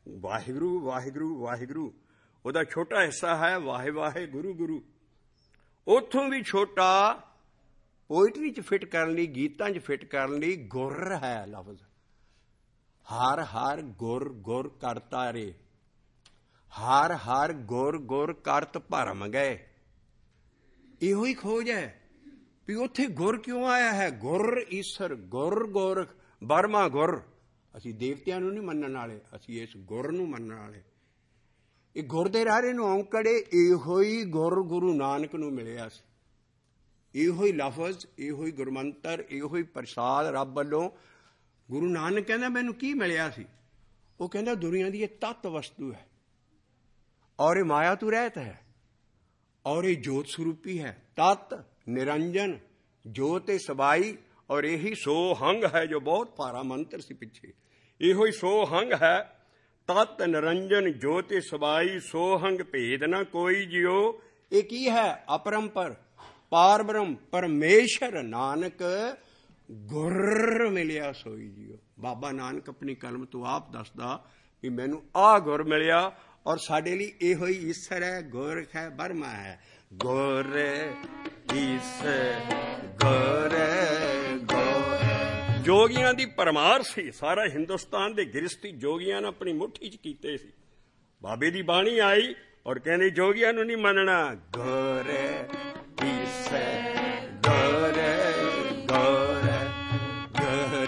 ਵਾਹਿਗੁਰੂ ਵਾਹਿਗੁਰੂ ਵਾਹਿਗੁਰੂ। ਉਹਦਾ ਛੋਟਾ ਹਿੱਸਾ ਹੈ ਵਾਹੇ ਵਾਹੇ ਗੁਰੂ ਗੁਰੂ। ਉੱਥੋਂ ਵੀ ਛੋਟਾ ਪੋਇਟਰੀ 'ਚ ਫਿੱਟ ਕਰਨ ਲਈ, ਗੀਤਾਂ 'ਚ ਫਿੱਟ ਕਰਨ ਲਈ ਗੁਰ ਹੈ ਲਫ਼ਜ਼। ਹਰ ਹਰ ਗੁਰ ਗੁਰ ਕਰਤਾ ਰੇ, ਹਰ ਹਰ ਗੁਰ ਗੁਰ ਕਰਤ ਭਰਮ ਗਏ। ਇਹੋ ਹੀ ਖੋਜ ਹੈ ਵੀ ਉੱਥੇ ਗੁਰ ਕਿਉਂ ਆਇਆ ਹੈ। ਗੁਰ ਈਸ਼ਰ, ਗੁਰ ਗੋਰਖ, ਬਰਮਾ ਗੁਰ। ਅਸੀਂ ਦੇਵਤਿਆਂ ਨੂੰ ਨਹੀਂ ਮੰਨਣ ਵਾਲੇ, ਅਸੀਂ ਇਸ ਗੁਰ ਨੂੰ ਮੰਨਣ ਵਾਲੇ। ਇਹ ਗੁਰ ਦੇ ਰਾਰੇ ਨੂੰ ਔਂਕੜੇ ਇਹੋ ਹੀ ਗੁਰ ਗੁਰੂ ਨਾਨਕ ਨੂੰ ਮਿਲਿਆ ਸੀ। ਇਹੋ ਹੀ ਲਫ਼ਜ਼, ਇਹੋ ਹੀ ਗੁਰਮੰਤਰ, ਇਹੋ ਹੀ ਪ੍ਰਸਾਦ ਰੱਬ ਵੱਲੋਂ। ਗੁਰੂ ਨਾਨਕ ਕਹਿੰਦਾ ਮੈਨੂੰ ਕੀ ਮਿਲਿਆ ਸੀ? ਉਹ ਕਹਿੰਦਾ ਦੁਨੀਆ ਦੀ ਇਹ ਤੱਤ ਵਸਤੂ ਹੈ ਔਰ ਇਹ ਮਾਇਆ ਤੋਂ ਰਹਿਤ ਹੈ ਔਰ ਇਹ ਜੋਤ ਸਰੂਪੀ ਹੈ। ਤਤ ਨਿਰੰਜਨ ਜੋਤ ਸਬਾਈ ਔਰ ਇਹੀ ਸੋ ਹੰਗ ਹੈ ਜੋ ਬਹੁਤ ਭਾਰਾ ਮੰਤਰ ਸੀ ਪਿੱਛੇ। ਇਹੋ ਹੀ ਸੋ ਹੰਗ ਹੈ। ਤਤ ਨਿਰੰਜਨ ਜੋਤ ਸਬਾਈ ਸੋ ਹੰਗ ਭੇਦ ਨਾ ਕੋਈ ਜਿਉ। ਇਹ ਕੀ ਹੈ? ਅਪਰੰਪਰ ਪਾਰ ਬ੍ਰਹਮ ਪਰਮੇਸ਼ਰ ਨਾਨਕ ਗੁਰ ਮਿਲਿਆ ਸੋਈ ਜਿਉ। ਬਾਬਾ ਨਾਨਕ ਆਪਣੀ ਕਲਮ ਤੋਂ ਆਪ ਦੱਸਦਾ ਵੀ ਮੈਨੂੰ ਆਹ ਗੁਰ ਮਿਲਿਆ ਔਰ ਸਾਡੇ ਲਈ ਇਹੋ ਹੀ ਈਸ਼ਰ ਹੈ, ਗੋਰਖ ਹੈ, ਬਰਮਾ ਹੈ। ਗੁਰ ਈਸ਼ਰ ਗੁਰ ਗੋਰ। ਜੋਗੀਆਂ ਦੀ ਪਰਮਾਰ ਸੀ। ਸਾਰਾ ਹਿੰਦੁਸਤਾਨ ਦੇ ਗ੍ਰਸਤੀ ਜੋਗੀਆਂ ਨੇ ਆਪਣੀ ਮੁੱਠੀ 'ਚ ਕੀਤੇ ਸੀ। ਬਾਬੇ ਦੀ ਬਾਣੀ ਆਈ ਔਰ ਕਹਿੰਦੇ ਜੋਗੀਆਂ ਨੂੰ ਨਹੀਂ ਮੰਨਣਾ। ਗੁਰ ਈਸ਼ਰ ਗੁਰ ਗੋਰ ਗੁਰ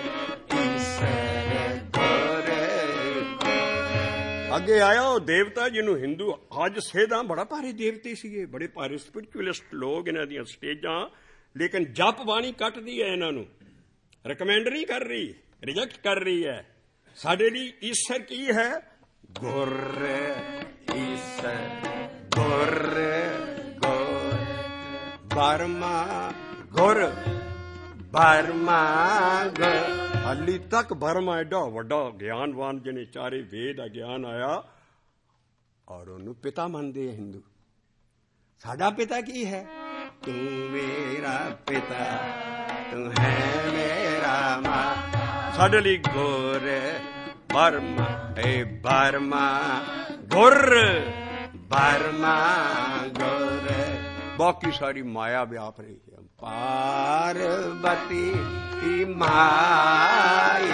ਈਸ਼ਰ ਗੁਰ। ਅੱਗੇ ਆਇਆ ਉਹ ਦੇਵਤਾ ਜਿਹਨੂੰ ਹਿੰਦੂ ਅੱਜ ਸੇਧਾਂ, ਬੜਾ ਭਾਰੇ ਦੇਵਤੇ ਸੀਗੇ, ਬੜੇ ਭਾਰੇ ਸਪਿਰਿਚੁਅਲਿਸਟ ਲੋਕ ਇਹਨਾਂ ਦੀਆਂ ਸਟੇਜਾਂ। ਲੇਕਿਨ ਜਪ ਬਾਣੀ ਕੱਟਦੀ ਹੈ ਇਹਨਾਂ ਨੂੰ, ਰਿਕਮੈਂਡ ਨਹੀਂ ਕਰ ਰਹੀ, ਰਿਜੈਕਟ ਕਰ ਰਹੀ ਹੈ। ਸਾਡੇ ਲਈ ਈਸ਼ਰ ਕੀ ਹੈ? ਗੁਰ ਈਸ਼ਰ ਗੁਰ ਗੋਰ ਬਰਮਾ ਗੁਰ ਬਰਮਾ ਗੁਰ। ਹਾਲੀ ਤੱਕ ਬਰਮਾ ਐਡਾ ਵੱਡਾ ਗਿਆਨਵਾਨ ਜਿਹਨੇ ਚਾਰੇ ਵੇਦ ਦਾ ਗਿਆਨ ਆਇਆ ਔਰ ਉਹਨੂੰ ਪਿਤਾ ਮੰਨਦੇ ਹਿੰਦੂ। ਸਾਡਾ ਪਿਤਾ ਕੀ ਹੈ? ਤੂੰ ਮੇਰਾ ਪਿਤਾ ਤੂੰ ਹੈ ਮੇਰਾ ਮਾਂ। ਸਾਡੇ ਲਈ ਗੁਰ ਬਰਮਾ ਏ ਬਰਮਾ ਗੁਰ ਬਰਮਾ ਗੁਰ। ਬਾਕੀ ਸਾਰੀ ਮਾਇਆ ਵਿਆਪ ਰਹੀ ਹੈ। ਪਾਰਵਤੀ ਮਾਈ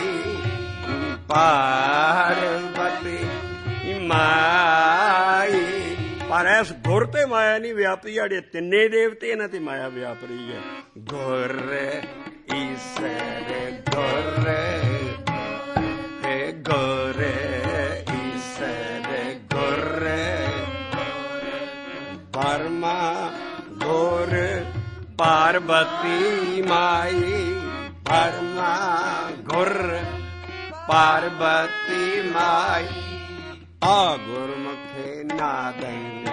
ਪਾਰਵਤੀ ਮਾਈ। ਪਰ ਇਸ ਗੁਰ ਤੇ ਮਾਇਆ ਨਹੀਂ ਵਿਆਪਦੀ। ਜਿਹੜੇ ਤਿੰਨੇ ਦੇਵਤੇ ਇਹਨਾਂ ਤੇ ਮਾਇਆ ਵਿਆਪ ਰਹੀ ਹੈ। ਗੁਰ ਈਸ਼ਰ ਗੁਰ ਗੁਰ ਈਸ਼ਰ ਗੁਰ ਬਰਮਾ ਗੁਰ ਪਾਰਵਤੀ ਮਾਈ। ਬਰਮਾ ਗੁਰ ਪਾਰਵਤੀ ਮਾਈ। ਆ ਗੁਰਮੁਖੇ ਨਾਦੰ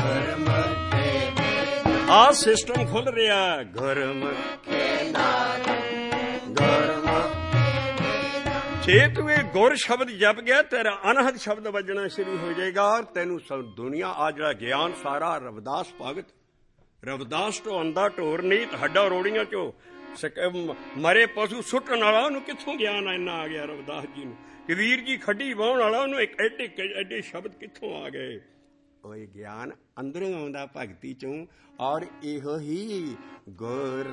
ਗੁਰਮੁਖੇ। ਆ ਸਿਸਟਮ ਖੁੱਲ ਰਿਹਾ। ਗੁਰਮੁਖੇ ਨਾਦੰ ਗੁਰਮੁਖੇ। ਜੇ ਤੂੰ ਇਹ ਗੁਰ ਸ਼ਬਦ ਜਪ ਗਿਆ ਤੇਰਾ ਅਨਹਦ ਸ਼ਬਦ ਵੱਜਣਾ ਸ਼ੁਰੂ ਹੋ ਜਾਏਗਾ। ਤੈਨੂੰ ਦੁਨੀਆ ਆ ਜਿਹੜਾ ਗਿਆਨ ਸਾਰਾ ਰਵਿਦਾਸ ਭਗਤ, ਰਵਿਦਾਸ ਤੋਂ ਆਉਂਦਾ ਢੋਰ ਨਹੀਂ ਹੱਡਾ ਰੋੜੀਆਂ ਚੋਂ ਮਰੇ ਪਸ਼ੂ ਸੁੱਟਣ ਵਾਲਾ ਉਹਨੂੰ ਕਿੱਥੋਂ ਗਿਆਨ ਇੰਨਾ ਆ ਗਿਆ ਰਵਿਦਾਸ ਜੀ ਨੂੰ। ਕਬੀਰ ਜੀ ਖੱਡੀ ਵਾਹੁਣ ਵਾਲਾ ਉਹਨੂੰ ਇੱਕ ਐਡੇ ਸ਼ਬਦ ਕਿੱਥੋਂ ਆ ਗਏ। ਉਹ ਇਹ ਗਿਆਨ ਅੰਦਰੋਂ ਆਉਂਦਾ ਭਗਤੀ ਚੋਂ। ਔਰ ਇਹੋ ਹੀ ਗੁਰ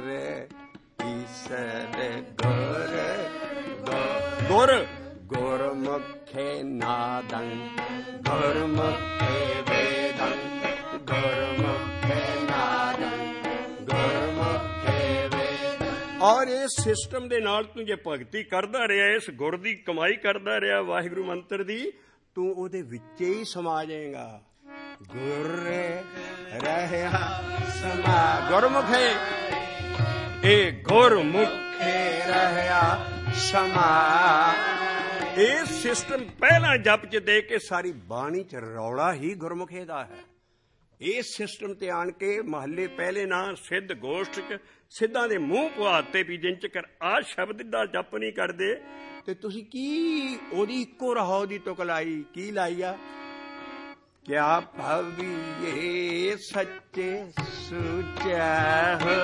ਈਸ਼ਰ ਗੁਰ ਗੁਰ ਗੁਰਮੁਖੇ ਨਾਦੰ ਗੁਰਮੁਖੇ ਵੇਦੰ ਗੁਰਮੁਖੇ ਨਾਦੰ ਗੁਰਮੁਖੇ ਵੇਦੰ। ਔਰ ਇਸ ਸਿਸਟਮ ਦੇ ਨਾਲ ਤੂੰ ਜੇ ਭਗਤੀ ਕਰਦਾ ਰਿਹਾ, ਇਸ ਗੁਰ ਦੀ ਕਮਾਈ ਕਰਦਾ ਰਿਹਾ, ਵਾਹਿਗੁਰੂ ਮੰਤਰ ਦੀ, ਤੂੰ ਉਹਦੇ ਵਿੱਚ ਹੀ ਸਮਾ ਜਾਏਗਾ। ਗੁਰ ਰਹਿਆ ਸਮਾ ਗੁਰਮੁਖੇ। ਇਹ ਗੁਰਮੁਖੇ ਰਹਿਆ ਸਮਾ। ਇਹ ਸਿਸਟਮ ਪਹਿਲਾਂ ਜਪ ਚ ਦੇ ਕੇ ਸਾਰੀ ਬਾਣੀ ਚ ਰੌਲਾ ਹੀ ਗੁਰਮੁਖੇ ਦਾ ਹੈ। ਇਸ ਸਿਸਟਮ ਤੇ ਆਣ ਕੇ ਮਹੱਲੇ ਪਹਿਲੇ ਨਾ ਸਿੱਧ ਗੋਸ਼ਟ ਚ ਸਿੱਧਾਂ ਦੇ ਮੂੰਹ ਪੁਆਤੇ ਵੀ ਜਿੰਨ ਚੱਕਰ ਆ ਸ਼ਬਦ ਦਾ ਜਪ ਨਹੀਂ ਕਰਦੇ ਤੇ ਤੁਸੀਂ ਕੀ ਉਹਦੀ ਇੱਕੋ ਰਹਾਉ ਦੀ ਤੁਕ ਲਾਈ, ਕੀ ਲਾਈ ਆ? ਕਿਆ ਭਵੀਏ ਸੱਚੇ ਸੁਚਾ ਹੋ,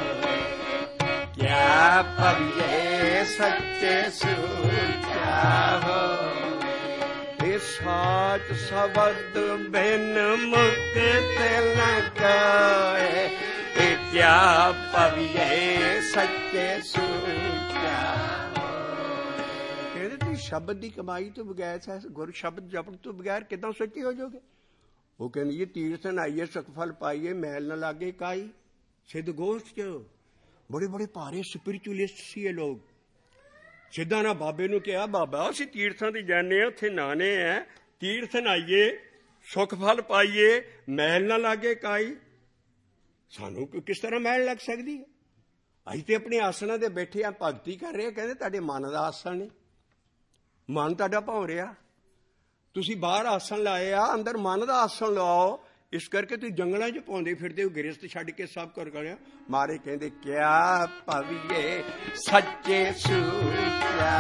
ਕਿਆ ਭਵੀਏ ਸੱਚੇ ਸੁਚਾ ਹੋ। ਸਾਚ ਸ਼ਬਦ ਬਿਨ ਮੁਕਤ ਨ ਕੋਇ, ਕਿਆ ਪਵਿਏ ਸੱਚੇ ਸੂਚਾ। ਕਹਿੰਦੇ ਤੁਸੀਂ ਸ਼ਬਦ ਦੀ ਕਮਾਈ ਤੋਂ ਬਗੈਰ, ਗੁਰ ਸ਼ਬਦ ਜਪਣ ਤੋਂ ਬਗੈਰ ਕਿੱਦਾਂ ਸੱਚੇ ਹੋ ਜਾਓਗੇ? ਉਹ ਕਹਿੰਦੀ ਜੀ ਤੀਰਥ ਨਹਾਈਏ ਸੁਖ ਫਲ ਪਾਈਏ, ਮੈਲ ਨਾ ਲਾਗੇ ਕਾਈ। ਸਿੱਧ ਗੋਸ਼ਟ ਚ ਬੜੇ ਬੜੇ ਭਾਰੇ ਸਪਿਰਿਚੁਅਲਿਸਟ ਸੀ ਇਹ ਲੋਕ। ਸਿੱਧਾ ਨਾ ਬਾਬੇ ਨੂੰ ਕਿਹਾ, ਬਾਬਾ ਅਸੀਂ ਤੀਰਥਾਂ ਤੇ ਜਾਂਦੇ ਹਾਂ, ਉੱਥੇ ਨਹਾਣੇ ਆ, ਤੀਰਥ ਨਹਾਈਏ ਸੁਖ ਫਲ ਪਾਈਏ, ਮੈਲ ਨਾ ਲਾਗੇ ਕਾਈ। ਸਾਨੂੰ ਕਿਸ ਤਰ੍ਹਾਂ ਮੈਲ ਲੱਗ ਸਕਦੀ ਹੈ? ਅਸੀਂ ਤੇ ਆਪਣੇ ਆਸਣਾਂ ਤੇ ਬੈਠੇ ਆ, ਭਗਤੀ ਕਰ ਰਹੇ ਆ। ਕਹਿੰਦੇ ਤੁਹਾਡੇ ਮਨ ਦਾ ਆਸਣ ਨਹੀਂ, ਮਨ ਤੁਹਾਡਾ ਭੌਂ ਰਿਹਾ। ਤੁਸੀਂ ਬਾਹਰ ਆਸਣ ਲਾਏ ਆ, ਅੰਦਰ ਮਨ ਦਾ ਆਸਣ ਲਾਓ। ਇਸ ਕਰਕੇ ਤੁਸੀਂ ਜੰਗਲਾਂ 'ਚ ਪਾਉਂਦੇ ਫਿਰਦੇ ਹੋ, ਗ੍ਰਸਤ ਛੱਡ ਕੇ ਸਭ ਕਰ ਕਰਿਆ। ਮਾਰੇ ਕਹਿੰਦੇ ਕਿਆ ਪਵੀਏ ਸੱਚੇ ਸੂਚਾ,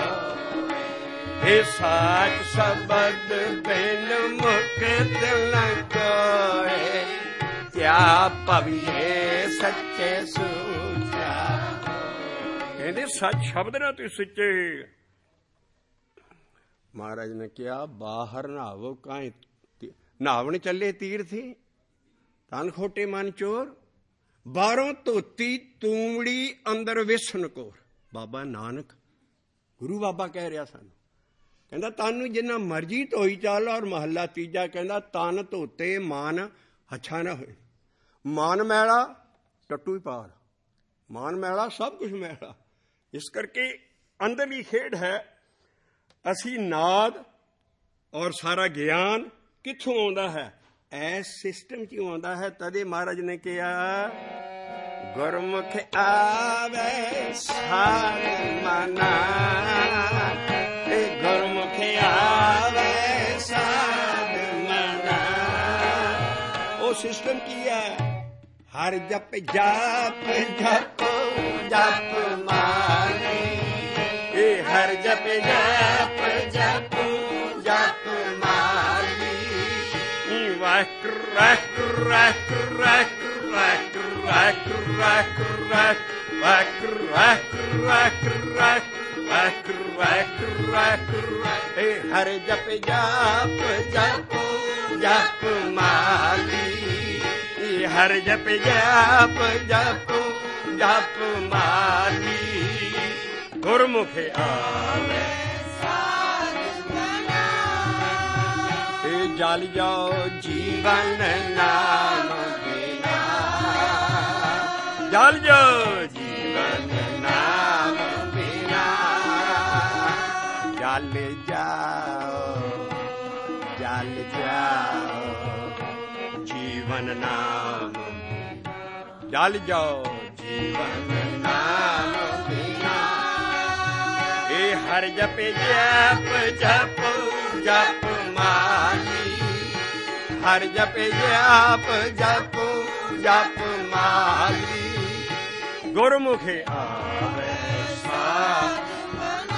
ਇਹ ਸਾਚ ਸ਼ਬਦ ਬਿਨ ਮੁਕਤ ਨ ਕੋਇ, ਕਿਆ ਪਵੀਏ ਸੱਚੇ ਸੂਚਾ। ਕਹਿੰਦੇ ਸੱਚ ਸ਼ਬਦ ਨਾਲ ਤੁਸੀਂ ਸੱਚੇ। ਮਹਾਰਾਜ ਨੇ ਕਿਹਾ ਬਾਹਰ ਨਹਾਵੋ ਕਾਹੇ, ਨਹਾਵਣ ਚੱਲੇ ਤੀਰਥੀ, ਤਨ ਖੋਟੇ ਮਨ ਚੋਰ, ਬਾਹਰੋਂ ਧੋਤੀ ਤੂਮੜੀ ਅੰਦਰ ਵਿਸਨ ਕੋਰ। ਬਾਬਾ ਨਾਨਕ ਗੁਰੂ ਬਾਬਾ ਕਹਿ ਰਿਹਾ ਸਾਨੂੰ, ਕਹਿੰਦਾ ਤੈਨੂੰ ਜਿੰਨਾ ਮਰਜ਼ੀ ਧੋਈ ਚੱਲ। ਔਰ ਮਹੱਲਾ ਤੀਜਾ ਕਹਿੰਦਾ ਤਨ ਧੋਤੇ ਮਨ ਅੱਛਾ ਨਾ ਹੋਏ। ਮਨ ਮੈਲਾ ਟੱਟੂ ਹੀ ਪਾਰ, ਮਨ ਮੈਲਾ ਸਭ ਕੁਝ ਮੈਲਾ। ਇਸ ਕਰਕੇ ਅੰਦਰਲੀ ਖੇਡ ਹੈ। ਅਸੀਂ ਨਾਦ ਔਰ ਸਾਰਾ ਗਿਆਨ ਕਿੱਥੋਂ ਆਉਂਦਾ ਹੈ? ਐਸ ਸਿਸਟਮ 'ਚ ਆਉਂਦਾ ਹੈ। ਤਦੇ ਮਹਾਰਾਜ ਨੇ ਕਿਹਾ ਗੁਰਮੁਖ ਆਵੇ ਸਾਧ ਮਨਾ, ਇਹ ਗੁਰਮੁਖ ਆਵੇ ਸਾਧ ਮਨਾ। ਉਹ ਸਿਸਟਮ ਕੀ ਹੈ? ਹਰ ਜਪ ਜਾਪ ਜਪ ਜਪ ਮਾਨੀ, ਇਹ ਹਰ ਜਪ ਜਾਪ ਜਪ ਜਪ ਮਾਨੀ। ਵਾਹਿਗੁਰੂ ਵਾਹਿਗੁਰੂ ਵਾਹਿਗੁਰੂ ਵਾਹਿਗੁਰੂ ਵਾਹਿਗੁਰੂ ਵਾਹਿਗੁਰੂ ਵਾਹਿਗੁਰੂ ਵਾਹਿਗੁਰੂ ਵਾਹਿਗੁਰੂ ਵਾਹਿਗੁਰੂ ਵਾਹਿਗੁਰੂ ਵਾਹਿਗੁਰੂ। ਇਹ ਹਰ ਜਪ ਜਾਪ ਜਪ ਜਪ ਮਾਲੀ, ਇਹ ਹਰ ਜਪ ਜਾਪ ਜਪ ਜਪ ਮਾਲੀ। ਗੁਰਮੁਖ ਆਵੇ ਸਾਧ ਮਨਾ, ਇਹ ਜਲ ਜਾਓ ਜੀਵਨ ਨਾਮ ਬਿਨਾ, ਜਲ ਜਾਓ ਜੀਵਨ ਨਾਮ ਬਿਨਾ। ਜਲ ਜਾਓ ਜਲ ਜਾਓ ਜੀਵਨ ਨਾਮ, ਜਲ ਜਾਓ ਜੀਵਨ ਨਾਮ ਬਿਨਾ। ਇਹ ਹਰ ਜਪ ਜਪ ਜਪ ਜਪ ਮਾਲੀ, ਹਰ ਜਪ ਜਪ ਜਪ ਜਪ ਮਾਲੀ। ਗੁਰਮੁਖ ਆਵੇ ਸਾਧ ਮਨਾ।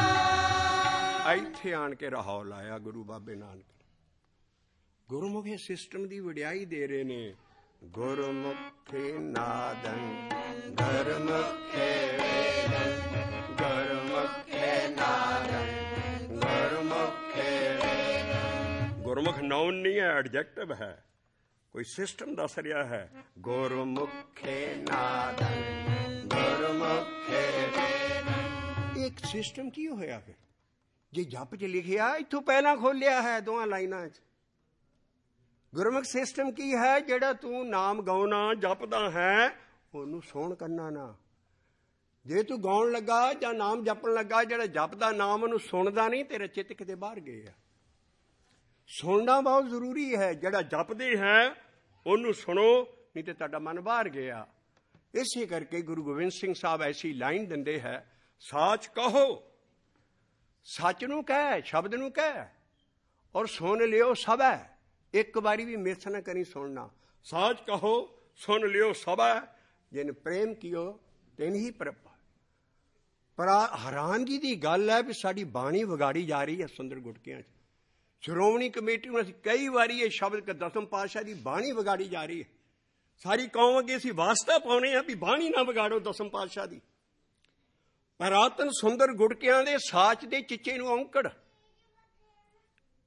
ਇੱਥੇ ਆਣ ਕੇ ਰਹਾਉ ਲਾਇਆ ਗੁਰੂ ਬਾਬੇ ਨਾਨਕ। ਗੁਰਮੁਖੀ ਸਿਸਟਮ ਦੀ ਵਡਿਆਈ ਦੇ ਰਹੇ ਨੇ। ਗੁਰਮੁਖੇ ਨਾਦੰ ਗੁਰਮੁਖੇ ਵੇਦੰ, ਗੁਰਮੁਖੇ ਨਾਦੰ ਗੁਰਮੁਖੇ ਵੇਦੰ। ਗੁਰਮੁਖ ਨਾਉਨ ਨਹੀਂ ਹੈ, ਐਡਜੈਕਟਿਵ ਹੈ, ਕੋਈ ਸਿਸਟਮ ਦੱਸ ਰਿਹਾ ਹੈ। ਗੁਰਮੁਖੇ ਨਾਦੰ ਗੁਰਮੁਖੇ ਵੇਦੰ। ਇੱਕ ਸਿਸਟਮ ਕੀ ਹੋਇਆ ਫਿਰ? ਜੇ ਜਪ 'ਚ ਲਿਖਿਆ, ਇੱਥੋਂ ਪਹਿਲਾਂ ਖੋਲਿਆ ਹੈ ਦੋਹਾਂ ਲਾਈਨਾਂ 'ਚ। ਗੁਰਮੁਖ ਸਿਸਟਮ ਕੀ ਹੈ? ਜਿਹੜਾ ਤੂੰ ਨਾਮ ਗਾਉਣਾ ਜਪਦਾ ਹੈ, ਉਹਨੂੰ ਸੁਣ ਕੰਨਾਂ ਨਾ। ਜੇ ਤੂੰ ਗਾਉਣ ਲੱਗਾ ਜਾਂ ਨਾਮ ਜਪਣ ਲੱਗਾ, ਜਿਹੜਾ ਜਪਦਾ ਨਾਮ ਉਹਨੂੰ ਸੁਣਦਾ ਨਹੀਂ, ਤੇਰਾ ਚਿੱਤ ਕਿਤੇ ਬਾਹਰ ਗਿਆ। ਸੁਣਨਾ ਬਹੁਤ ਜ਼ਰੂਰੀ ਹੈ। ਜਿਹੜਾ ਜਪਦੇ ਹੈ ਉਹਨੂੰ ਸੁਣੋ, ਨਹੀਂ ਤੇ ਤੁਹਾਡਾ ਮਨ ਬਾਹਰ ਗਿਆ। ਇਸੇ ਕਰਕੇ ਗੁਰੂ ਗੋਬਿੰਦ ਸਿੰਘ ਸਾਹਿਬ ਐਸੀ ਲਾਈਨ ਦਿੰਦੇ ਹੈ, ਸਾਚ ਕਹੋ, ਸੱਚ ਨੂੰ ਕਹਿ, ਸ਼ਬਦ ਨੂੰ ਕਹਿ, ਔਰ ਸੁਣ ਲਿਓ ਸਭ ਹੈ। ਇੱਕ ਵਾਰੀ ਵੀ ਮਿਸ ਨਾ ਕਰੀ ਸੁਣਨਾ। ਸਾਚ ਕਹੋ ਸੁਣ ਲਿਓ ਸਭ ਹੈ, ਜਿਨ ਪ੍ਰੇਮ ਕੀਓ ਤਿਨ ਹੀ ਪ੍ਰਭ। ਪਰ ਹੈਰਾਨਗੀ ਦੀ ਗੱਲ ਹੈ ਵੀ ਸਾਡੀ ਬਾਣੀ ਵਿਗਾੜੀ ਜਾ ਰਹੀ ਹੈ ਸੁੰਦਰ ਗੁਟਕਿਆਂ 'ਚ। ਸ਼੍ਰੋਮਣੀ ਕਮੇਟੀ ਨੂੰ ਅਸੀਂ ਕਈ ਵਾਰੀ ਇਹ ਸ਼ਬਦ ਕਿ ਦਸਮ ਪਾਤਸ਼ਾਹ ਦੀ ਬਾਣੀ ਵਿਗਾੜੀ ਜਾ ਰਹੀ ਹੈ। ਸਾਰੀ ਕੌਮ ਅੱਗੇ ਅਸੀਂ ਵਾਸਤਾ ਪਾਉਣੇ ਹਾਂ ਵੀ ਬਾਣੀ ਨਾ ਵਿਗਾੜੋ ਦਸਮ ਪਾਤਸ਼ਾਹ ਦੀ। ਪੁਰਾਤਨ ਸੁੰਦਰ ਗੁਟਕਿਆਂ ਦੇ ਸਾਚ ਦੇ ਚਿੱਚੇ ਨੂੰ ਔਂਕੜ,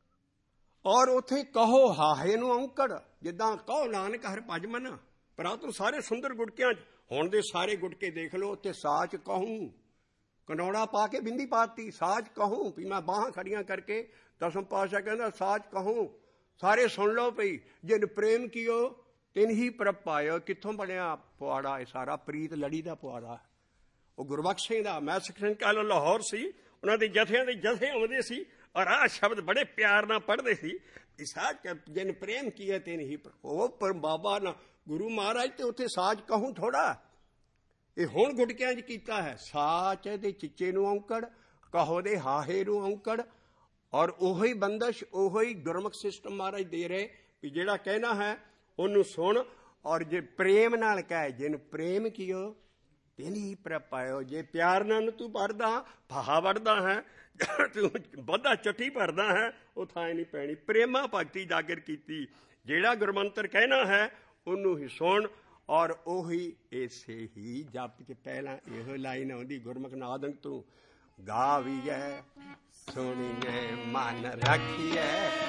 ਔਰ ਉੱਥੇ ਕਹੋ ਹਾਹੇ ਨੂੰ ਔਂਕੜ, ਜਿੱਦਾਂ ਕਹੋ ਨਾਨਕ ਹਰਿ ਭਜ ਮਨ। ਪੁਰਾਤਨ ਸਾਰੇ ਸੁੰਦਰ ਗੁਟਕਿਆਂ 'ਚ ਹੁਣ ਦੇ ਸਾਰੇ ਗੁਟਕੇ ਦੇਖ ਲਓ, ਉੱਥੇ ਸਾਚ ਕਹੂੰ ਕਨੌੜਾ ਪਾ ਕੇ ਬਿੰਦੀ ਪਾਤੀ, ਸਾਚ ਕਹੂੰ ਵੀ ਮੈਂ ਬਾਹਾਂ ਖੜੀਆਂ ਕਰਕੇ। ਦਸਮ ਪਾਤਸ਼ਾਹ ਕਹਿੰਦਾ ਸਾਚ ਕਹੂੰ, ਸਾਰੇ ਸੁਣ ਲਓ ਪਈ। ਜਿਨ ਪ੍ਰੇਮ ਕੀਓ ਤਿਨ ਹੀ ਪ੍ਰਭ ਪਾਇਓ। ਕਿੱਥੋਂ ਬਣਿਆ ਪੁਆੜਾ ਇਹ ਸਾਰਾ? ਪ੍ਰੀਤ ਲੜੀ ਦਾ ਪੁਆੜਾ। ਉਹ ਗੁਰਬਖਸ਼ ਸਿੰਘ ਦਾ। ਮੈਂ ਸਿੱਖ ਸਿੰਘ ਕਾਲਜ ਲਾਹੌਰ ਸੀ, ਉਹਨਾਂ ਦੇ ਜਥਿਆਂ ਦੇ ਜਥੇ ਆਉਂਦੇ ਸੀ ਔਰ ਆਹ ਸ਼ਬਦ ਬੜੇ ਪਿਆਰ ਨਾਲ ਪੜ੍ਹਦੇ ਸੀ, ਸਾਚ ਜਿਨ ਪ੍ਰੇਮ ਕੀਏ ਤਿਨ ਹੀ। ਉਹ ਪਰ ਬਾਬਾ ਨਾ ਗੁਰੂ ਮਹਾਰਾਜ ਤੇ ਉੱਥੇ ਸਾਚ ਕਹੂੰ ਥੋੜਾ, ਇਹ ਹੁਣ ਗੁਟਕਿਆਂ 'ਚ ਕੀਤਾ ਹੈ। ਸਾਚ ਦੇ ਚਿੱਚੇ ਨੂੰ ਔਂਕੜ, ਕਹੋ ਦੇ ਹਾਹੇ ਨੂੰ ਔਂਕੜ। ਔਰ ਉਹੀ ਬੰਦਸ਼, ਉਹੀ ਗੁਰਮੁਖ ਸਿਸਟਮ ਮਹਾਰਾਜ ਦੇ ਰਹੇ ਵੀ ਜਿਹੜਾ ਕਹਿਣਾ ਹੈ ਉਹਨੂੰ ਸੁਣ। ਔਰ ਜੇ ਪ੍ਰੇਮ ਨਾਲ ਕਹੇ ਜਿਨ ਪ੍ਰੇਮ ਕੀਓ ਤਿਨ ਹੀ ਪ੍ਰਭ ਪਾਇਓ। ਜੇ ਪਿਆਰ ਨਾਲ ਤੂੰ ਪੜ੍ਹਦਾ ਫਾਹਾ ਵੜਦਾ ਹੈ, ਤੂੰ ਵੱਧਾ ਚੱਟੀ ਭਰਦਾ ਹੈ, ਉਹ ਥਾਂ ਨਹੀਂ ਪੈਣੀ। ਪ੍ਰੇਮਾ ਭਗਤੀ ਜਾਗਰ ਕੀਤੀ। ਜਿਹੜਾ ਗੁਰਮੰਤਰ ਕਹਿਣਾ ਹੈ ਉਹਨੂੰ ਹੀ ਸੁਣ। ਔਰ ਉਹੀ ਇਸੇ ਹੀ ਜਪ 'ਚ ਪਹਿਲਾਂ ਇਹੋ ਲਾਈਨ ਆਉਂਦੀ, ਗੁਰਮੁਖ ਨਾਦੰ ਤੂੰ ਗਾਵੀਐ ਸੁਣੀਏ ਮਨ ਰੱਖੀਐ।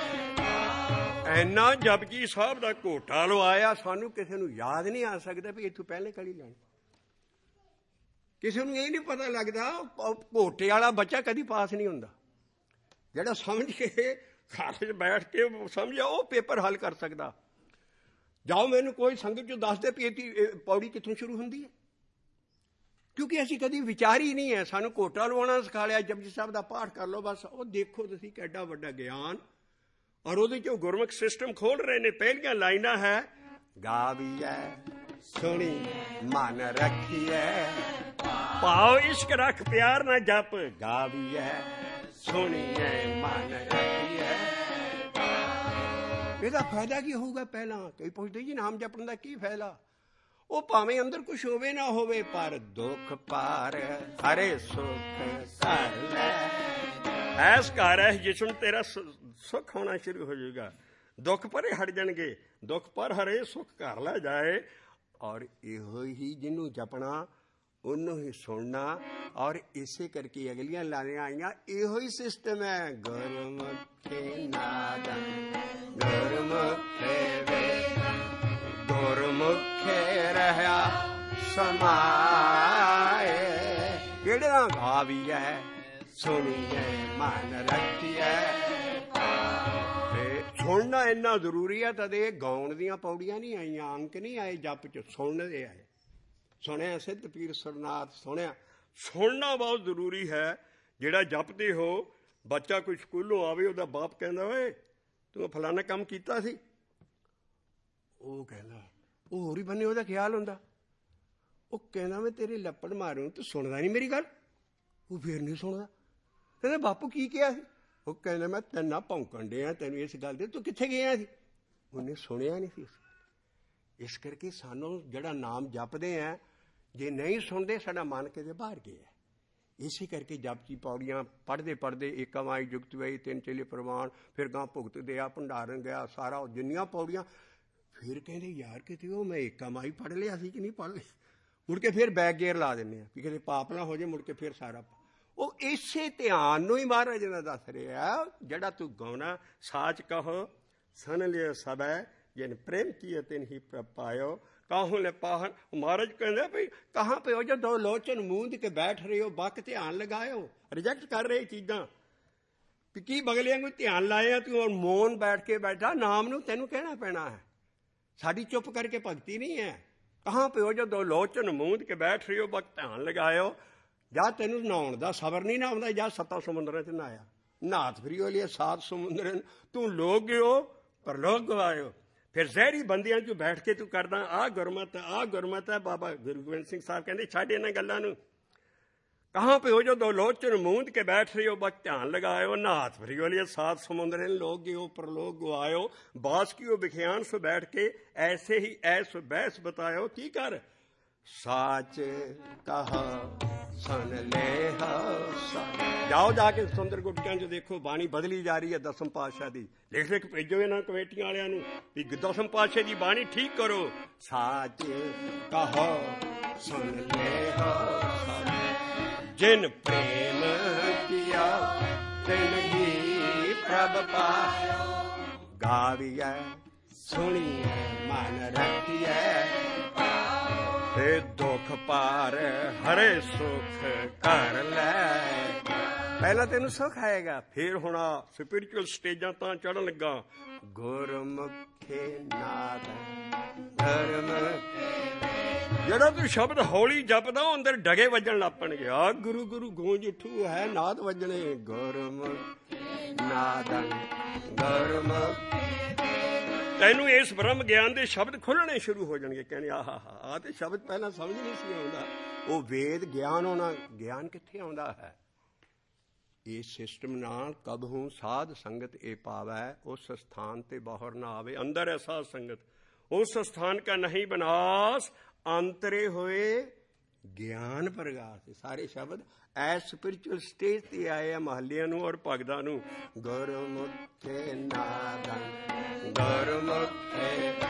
ਇੰਨਾ ਜਪਜੀ ਸਾਹਿਬ ਦਾ ਘੋਟਾ ਲਵਾਇਆ, ਸਾਨੂੰ ਕਿਸੇ ਨੂੰ ਯਾਦ ਨਹੀਂ ਆ ਸਕਦਾ ਵੀ ਇੱਥੋਂ ਪਹਿਲੇ ਕੜੀ ਲੈਣੀ। ਕਿਸੇ ਨੂੰ ਇਹ ਨਹੀਂ ਪਤਾ ਲੱਗਦਾ ਘੋਟੇ ਵਾਲਾ ਬੱਚਾ ਕਦੀ ਪਾਸ ਨਹੀਂ ਹੁੰਦਾ। ਜਿਹੜਾ ਸਮਝ ਕੇ ਖਾਤੇ 'ਚ ਬੈਠ ਕੇ ਸਮਝਿਆ ਉਹ ਪੇਪਰ ਹੱਲ ਕਰ ਸਕਦਾ। ਜਾਓ ਮੈਨੂੰ ਕੋਈ ਸੰਗਤ 'ਚੋਂ ਦੱਸ ਦੇ ਵੀ ਇਹਦੀ ਪੌੜੀ ਕਿੱਥੋਂ ਸ਼ੁਰੂ ਹੁੰਦੀ ਹੈ, ਕਿਉਂਕਿ ਅਸੀਂ ਕਦੀ ਵਿਚਾਰੀ ਨਹੀਂ ਹੈ। ਸਾਨੂੰ ਘੋਟਾ ਲਵਾਉਣਾ ਸਿਖਾ ਲਿਆ, ਜਪਜੀ ਸਾਹਿਬ ਦਾ ਪਾਠ ਕਰ ਲਓ ਬਸ। ਉਹ ਦੇਖੋ ਤੁਸੀਂ ਕਿੱਡਾ ਵੱਡਾ ਗਿਆਨ। ਔਰ ਉਹਦੇ 'ਚੋਂ ਗੁਰਮੁਖ ਸਿਸਟਮ ਖੋਲ ਰਹੇ ਨੇ। ਪਹਿਲੀਆਂ ਲਾਈਨਾਂ ਹੈ ਗਾਵੀਐ ਸੁਣੀ ਮਨ ਰੱਖੀਐ। ਭਾਵ ਇਸ਼ਕ ਰੱਖ ਪਿਆਰ ਨਾ ਜਪ। ਗਾਵੀਐ ਸੁਣੀਐ ਮਨ ਰੱਖੀਐ। ਇਹਦਾ ਫਾਇਦਾ ਕੀ ਹੋਊਗਾ? ਪਹਿਲਾਂ ਕਈ ਪੁੱਛਦੇ ਜੀ ਨਾਮ ਜਪਣ ਦਾ ਕੀ ਫਾਇਦਾ? ਉਹ ਭਾਵੇਂ ਅੰਦਰ ਕੁਛ ਹੋਵੇ ਨਾ ਹੋਵੇ, ਪਰ ਦੁੱਖ ਪਾਰ ਹਰੇ ਸੁਖ ਕਰ ਲੈ। ਐਸ ਘਰ ਹੈ ਜਿਸ ਨੂੰ ਤੇਰਾ ਸੁੱਖ ਹੋਣਾ ਸ਼ੁਰੂ ਹੋ ਜਾਏਗਾ। ਦੁੱਖ ਪਰੇ ਹਟ ਜਾਣਗੇ। ਦੁੱਖ ਪਰ ਹਰੇ ਸੁੱਖ ਘਰ ਲੈ ਜਾਏ। ਔਰ ਇਹੋ ਹੀ ਜਿਹਨੂੰ ਜਪਣਾ ਉਹਨੂੰ ਹੀ ਸੁਣਨਾ। ਔਰ ਇਸੇ ਕਰਕੇ ਅਗਲੀਆਂ ਲਾਈਨਾਂ ਆਈਆਂ, ਇਹੋ ਹੀ ਸਿਸਟਮ ਹੈ। ਗੁਰਮੁਖੇ ਨਾਦੰ ਗੁਰਮੁਖੇ ਵੇ, ਗੁਰਮੁਖੇ ਰਹਿਆ ਸਮਾਏ। ਕਿਹੜੇ ਨਾਲ ਗਾਵੀਐ ਸੁਣੀਐ ਮਨ ਰੱਖੀਐ। ਤੇ ਸੁਣਨਾ ਇੰਨਾ ਜ਼ਰੂਰੀ ਹੈ। ਤਦੇ ਗਾਉਣ ਦੀਆਂ ਪੌੜੀਆਂ ਨਹੀਂ ਆਈਆਂ, ਅੰਕ ਨਹੀਂ ਆਏ ਜਪ 'ਚ, ਸੁਣਦੇ ਆਏ। ਸੁਣਿਆ ਸਿੱਧ ਪੀਰ ਸਰਨਾਥ ਸੁਣਿਆ। ਸੁਣਨਾ ਬਹੁਤ ਜ਼ਰੂਰੀ ਹੈ। ਜਿਹੜਾ ਜਪਦੇ ਹੋ, ਬੱਚਾ ਕੋਈ ਸਕੂਲੋਂ ਆਵੇ, ਉਹਦਾ ਬਾਪ ਕਹਿੰਦਾ ਓਏ ਤੂੰ ਫਲਾਨਾ ਕੰਮ ਕੀਤਾ ਸੀ, ਉਹ ਕਹਿੰਦਾ ਉਹ ਹੋਰ ਹੀ ਬੰਨੇ ਉਹਦਾ ਖਿਆਲ ਹੁੰਦਾ। ਉਹ ਕਹਿੰਦਾ ਮੈਂ ਤੇਰੇ ਲੱਪੜ ਮਾਰੂ, ਤੂੰ ਸੁਣਦਾ ਨਹੀਂ ਮੇਰੀ ਗੱਲ। ਉਹ ਫਿਰ ਨਹੀਂ ਸੁਣਦਾ। ਕਹਿੰਦਾ ਬਾਪੂ ਕੀ ਕਿਹਾ ਸੀ? ਉਹ ਕਹਿੰਦਾ ਮੈਂ ਤੈਨਾਂ ਭੌਂਕਣ ਡਿਆ ਤੈਨੂੰ ਇਸ ਗੱਲ ਦੇ, ਤੂੰ ਕਿੱਥੇ ਗਿਆ ਸੀ? ਉਹਨੇ ਸੁਣਿਆ ਨਹੀਂ ਸੀ। ਇਸ ਕਰਕੇ ਸਾਨੂੰ ਜਿਹੜਾ ਨਾਮ ਜਪਦੇ ਆ, ਜੇ ਨਹੀਂ ਸੁਣਦੇ ਸਾਡਾ ਮਨ ਕਿਤੇ ਬਾਹਰ ਗਿਆ। ਇਸੇ ਕਰਕੇ ਜਪਜੀ ਪੌੜੀਆਂ ਪੜ੍ਹਦੇ ਪੜ੍ਹਦੇ ਏਕਾ ਮਾਈ ਜੁਗਤ ਵਈ ਤਿੰਨ ਚੇਲੇ ਪ੍ਰਵਾਨ, ਫਿਰ ਗਾਂ ਭੁਗਤ ਦਿਆ ਭੰਡਾਰਨ ਗਿਆ, ਸਾਰਾ ਜਿੰਨੀਆਂ ਪੌੜੀਆਂ। ਫਿਰ ਕਹਿੰਦੇ ਯਾਰ ਕਿਤੇ ਉਹ ਮੈਂ ਏਕਾ ਮਾਈ ਪੜ੍ਹ ਲਿਆ ਸੀ ਕਿ ਨਹੀਂ ਪੜ੍ਹ ਲਿਆ। ਮੁੜ ਕੇ ਫਿਰ ਬੈਕ ਗੇਅਰ ਲਾ ਦਿੰਦੇ ਆ ਕਿ ਕਿਤੇ ਪਾਪ ਨਾ ਹੋ ਜਾਏ। ਮੁੜ ਕੇ ਫਿਰ ਸਾਰਾ ਉਹ ਇਸੇ ਧਿਆਨ ਨੂੰ ਹੀ ਮਹਾਰਾਜ ਨੇ ਦੱਸ ਰਿਹਾ। ਜਿਹੜਾ ਤੂੰ ਗਾਉਣਾ ਸਾਚ ਕਹੋ ਸੁਣ ਲਿਓ ਸਭੈ, ਜਿਨ ਪ੍ਰੇਮ ਕੀਏ ਤਿਨ ਹੀ ਪ੍ਰਭ ਪਾਇਓ। ਕਾਹੋਂ ਲੈ ਪਾਹਨ। ਮਹਾਰਾਜ ਕਹਿੰਦੇ ਵੀ ਕਹਾਂ ਪੇ ਹੋ ਜੋ ਦੋ ਲੋਚਨ ਮੂੰਦ ਕੇ ਬੈਠ ਰਹੇ ਹੋ, ਬੱਕ ਧਿਆਨ ਲਗਾਇਓ। ਰਿਜੈਕਟ ਕਰ ਰਹੇ ਚੀਜ਼ਾਂ ਵੀ ਕੀ ਬਗਲਿਆਂ ਕੋਈ ਧਿਆਨ ਲਾਇਆ, ਤੂੰ ਮੌਨ ਬੈਠ ਕੇ ਬੈਠਾ। ਨਾਮ ਨੂੰ ਤੈਨੂੰ ਕਹਿਣਾ ਪੈਣਾ ਹੈ। ਸਾਡੀ ਚੁੱਪ ਕਰਕੇ ਭਗਤੀ ਨਹੀਂ ਹੈ। ਕਹਾਂ ਪੇ ਹੋ ਜੋ ਦੋ ਲੋਚਨ ਮੂੰਦ ਕੇ ਬੈਠ ਰਹੇ ਹੋ, ਬੱਕ ਧਿਆਨ ਲਗਾਇਓ। ਜਾਂ ਤੈਨੂੰ ਨਹਾਉਣ ਦਾ ਸਬਰ ਨਹੀਂ ਨਾ ਆਉਂਦਾ, ਜਾਂ 7 ਸਮੁੰਦਰਾਂ 'ਚ ਨਹਾਇਆ। ਨਹਾਤ ਫਰੀ ਲਈ 7 ਸਮੁੰਦਰਨ ਤੂੰ ਲੋਕ ਗਿਓ ਪਰ ਲੋਕ ਗਵਾਇਓ। ਫਿਰ ਜ਼ਹਿਰੀ ਬੰਦਿਆਂ 'ਚ ਬੈਠ ਕੇ ਤੂੰ ਕਰਦਾ ਆਹ ਗੁਰਮਤ ਆਹ ਗੁਰਮਤ ਹੈ। ਬਾਬਾ ਗੁਰੂ ਗੋਬਿੰਦ ਸਿੰਘ ਸਾਹਿਬ ਕਹਿੰਦੇ ਛੱਡ ਇਹਨਾਂ ਗੱਲਾਂ ਨੂੰ। ਕਹਾਂ ਪੇ ਹੋ ਜੋ ਦੋ ਲੋਚਨ ਮੂੰਦ ਕੇ ਬੈਠ ਰਹੇ ਹੋ, ਬਸ ਧਿਆਨ ਲਗਾਇਓ। ਨਹਾਤ ਫਰੀ ਲਈ 7 ਸਮੁੰਦਰਨ ਲੋਕ ਗਿਓ ਪਰ ਲੋਕ ਗਵਾਇਓ। ਬਾਸ ਕੀਓ ਵਿਖਿਆਨ ਸੋ ਬੈਠ ਕੇ ਐਸੇ ਹੀ ਐਸ ਬਹਿਸ ਬਤਾਇਓ। ਕੀ ਕਰ ਸਾਚ ਕਹਾ ਸੁਣ ਲੈ। ਜਾਓ ਜਾ ਕੇ ਸੁੰਦਰ ਗੁਟਕਿਆਂ 'ਚ ਦੇਖੋ, ਬਾਣੀ ਬਦਲੀ ਜਾ ਰਹੀ ਹੈ ਦਸਮ ਪਾਤਸ਼ਾਹ ਦੀ। ਲਿਖ ਭੇਜੋ ਇਹਨਾਂ ਕਮੇਟੀਆਂ ਵਾਲਿਆਂ ਨੂੰ ਵੀ ਦਸਮ ਪਾਤਸ਼ਾਹ ਦੀ ਬਾਣੀ ਠੀਕ ਕਰੋ। ਸਾਚ ਕਹੋ ਸੁਣ ਲੈ, ਜਿਨ ਪ੍ਰੇਮ ਕੀਆ ਤਿਨ ਹੀ ਪ੍ਰਭ ਪਾਇਓ। ਗਾਵੀਐ ਸੁਣੀਐ ਮਨ ਰਖੀਐ। ਇਹ ਦੁੱਖ ਪਾਰ ਹਰੇ ਸੁਖ ਕਰ ਲੈ। ਪਹਿਲਾਂ ਤੈਨੂੰ ਸੁੱਖ ਆਏਗਾ, ਫਿਰ ਹੁਣ ਸਪਿਰਿਚੁਅਲ ਸਟੇਜਾਂ ਤਾਂ ਚੜ੍ਹਨ ਲੱਗਾ। ਗੁਰਮੁਖੇ ਨਾਦ ਜਿਹੜਾ ਤੂੰ ਸ਼ਬਦ ਹੌਲੀ ਜਪਦਾ ਉਹ ਅੰਦਰ ਡਗੇ ਵੱਜਣ ਲੱਪਣਗੇ। ਆ ਗੁਰੂ ਗੁਰੂ ਗੂੰਜ ਉੱਠੂ ਹੈ ਨਾਦ ਵੱਜਣੇ। ਗੁਰਮੁਖ ਨਾਦੰ ਗੁਰਮੁਖ। ਤੈਨੂੰ ਇਸ ਬ੍ਰਹਮ ਗਿਆਨ ਦੇ ਸ਼ਬਦ ਖੁੱਲਣੇ ਸ਼ੁਰੂ ਹੋ ਜਾਣਗੇ। ਕਹਿੰਦੇ ਆਹ ਤੇ ਸ਼ਬਦ ਪਹਿਲਾਂ ਸਮਝ ਨਹੀਂ ਸੀ ਆਉਂਦਾ। ਉਹ ਵੇਦ ਗਿਆਨ ਹੋਣਾ। ਗਿਆਨ ਕਿੱਥੇ ਆਉਂਦਾ ਹੈ? ਇਸ ਸਿਸਟਮ ਨਾਲ ਕਬਹੂ ਸਾਧ ਸੰਗਤ ਇਹ ਪਾਵੈ, ਉਸ ਸਥਾਨ ਤੇ ਬਾਹਰ ਨਾ ਆਵੇ। ਅੰਦਰ ਹੈ ਸਾਧ ਸੰਗਤ, ਉਸ ਸਥਾਨ ਕਾ ਨਹੀਂ ਬਨਾਸ, ਅੰਤਰੇ ਹੋਏ ਗਿਆਨ ਪ੍ਰਗਾਸ। ਸਾਰੇ ਸ਼ਬਦ ਐਸ ਸਪਿਰਿਚੁਅਲ ਸਟੇਜ ਤੇ ਆਏ ਆ ਮਹੱਲਿਆਂ ਨੂੰ ਔਰ ਭਗਤਾਂ ਨੂੰ। ਗੁਰਮੁਖੇ ਨਾਦੰ ਗੁਰਮੁਖੇ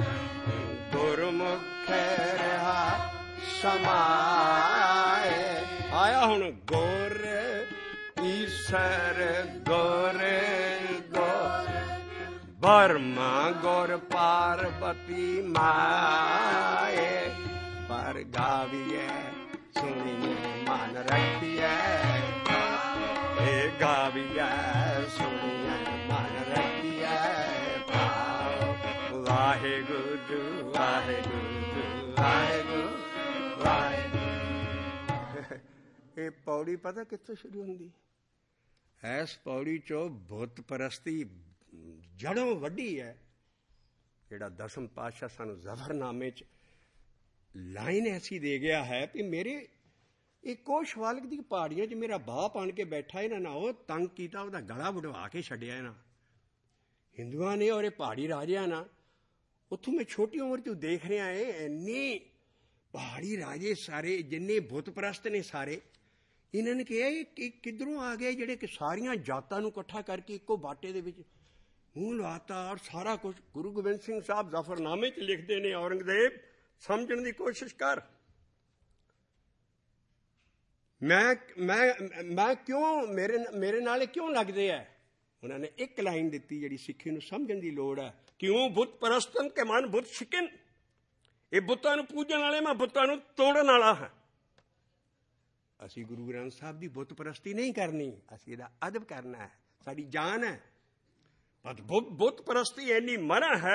ਗੁਰਮੁਖੇ ਰਹਾ ਸਮਾਏ। ਆਇਆ ਹੁਣ ਗੁਰ ਈਸ਼ਰ ਗੁਰ ਗੁਰ ਬਰਮਾ ਗੁਰ ਪਾਰਬਤੀ ਮਾਏ। ਪਰ ਗਾਵੀਐ ਸੁਣੀਐ ਮਨ ਰਖੀਐ। ਇਹ ਗਾਵੀਐ ਸੁਣੀਐ ਮਨ ਰਖੀਐ। ਭਾਉ ਵਾਹਿਗੁਰੂ ਵਾਹਿਗੁਰੂ ਵਾਹਿਗੁਰੂ ਵਾਹਿਗੁਰੂ। ਇਹ ਪੌੜੀ ਪਤਾ ਕਿੱਥੋਂ ਸ਼ੁਰੂ ਹੁੰਦੀ? ਇਸ ਪੌੜੀ ਚੋਂ ਬੁੱਤ ਪ੍ਰਸਤੀ ਜੜੋਂ ਵੱਡੀ ਹੈ। ਜਿਹੜਾ ਦਸਮ ਪਾਤਸ਼ਾਹ ਸਾਨੂੰ ਜ਼ਫਰਨਾਮੇ 'ਚ ਲਾਈਨ ਐਸੀ ਦੇ ਗਿਆ ਹੈ ਵੀ ਮੇਰੇ ਇੱਕੋ ਸ਼ਵਾਲਕ ਦੀ ਪਹਾੜੀਆਂ 'ਚ ਮੇਰਾ ਬਾਪ ਆਣ ਕੇ ਬੈਠਾ। ਇਹਨਾਂ ਨਾ ਉਹ ਤੰਗ ਕੀਤਾ, ਉਹਦਾ ਗਲਾ ਵਡਵਾ ਕੇ ਛੱਡਿਆ ਇਹਨਾਂ ਹਿੰਦੂਆਂ ਨੇ ਔਰ ਇਹ ਪਹਾੜੀ ਰਾਜਿਆਂ ਨਾਲ। ਉੱਥੋਂ ਮੈਂ ਛੋਟੀ ਉਮਰ 'ਚ ਦੇਖ ਰਿਹਾ ਇੰਨੇ ਪਹਾੜੀ ਰਾਜੇ ਸਾਰੇ ਜਿੰਨੇ ਬੁੱਤ ਪ੍ਰਸਤ ਨੇ ਸਾਰੇ, ਇਹਨਾਂ ਨੇ ਕਿਹਾ ਇਹ ਕਿੱਧਰੋਂ ਆ ਗਏ ਜਿਹੜੇ ਕਿ ਸਾਰੀਆਂ ਜਾਤਾਂ ਨੂੰ ਇਕੱਠਾ ਕਰਕੇ ਇੱਕੋ ਬਾਟੇ ਦੇ ਵਿੱਚ ਮੂੰਹ ਲਵਾਤਾ ਔਰ ਸਾਰਾ ਕੁਝ। ਗੁਰੂ ਗੋਬਿੰਦ ਸਿੰਘ ਸਾਹਿਬ ਜ਼ਫਰਨਾਮੇ 'ਚ ਲਿਖਦੇ ਨੇ, ਔਰੰਗਜ਼ੇਬ ਸਮਝਣ ਦੀ ਕੋਸ਼ਿਸ਼ ਕਰ। ਮੈਂ ਕਿਉਂ ਮੇਰੇ ਨਾਲ ਕਿਉਂ ਲੱਗਦੇ ਆ? ਉਹਨਾਂ ਨੇ ਇੱਕ ਲਾਈਨ ਦਿੱਤੀ ਜਿਹੜੀ ਸਿੱਖੀ ਨੂੰ ਸਮਝਣ ਦੀ ਲੋੜ ਹੈ। ਕਿਉਂ ਬੁੱਤ ਪ੍ਰਸਤਨ ਕੇ ਮਨ ਬੁੱਤ ਸ਼ਿਕਨ। ਇਹ ਬੁੱਤਾਂ ਨੂੰ ਪੂਜਣ ਵਾਲੇ, ਮੈਂ ਬੁੱਤਾਂ ਨੂੰ ਤੋੜਨ ਵਾਲਾ ਹਾਂ। ਅਸੀਂ ਗੁਰੂ ਗ੍ਰੰਥ ਸਾਹਿਬ ਦੀ ਬੁੱਤ ਪ੍ਰਸਤੀ ਨਹੀਂ ਕਰਨੀ, ਅਸੀਂ ਇਹਦਾ ਅਦਬ ਕਰਨਾ ਹੈ, ਸਾਡੀ ਜਾਨ ਹੈ। ਪਰ ਬੁੱਤ ਪ੍ਰਸਤੀ ਇੰਨੀ ਮਨਾ ਹੈ,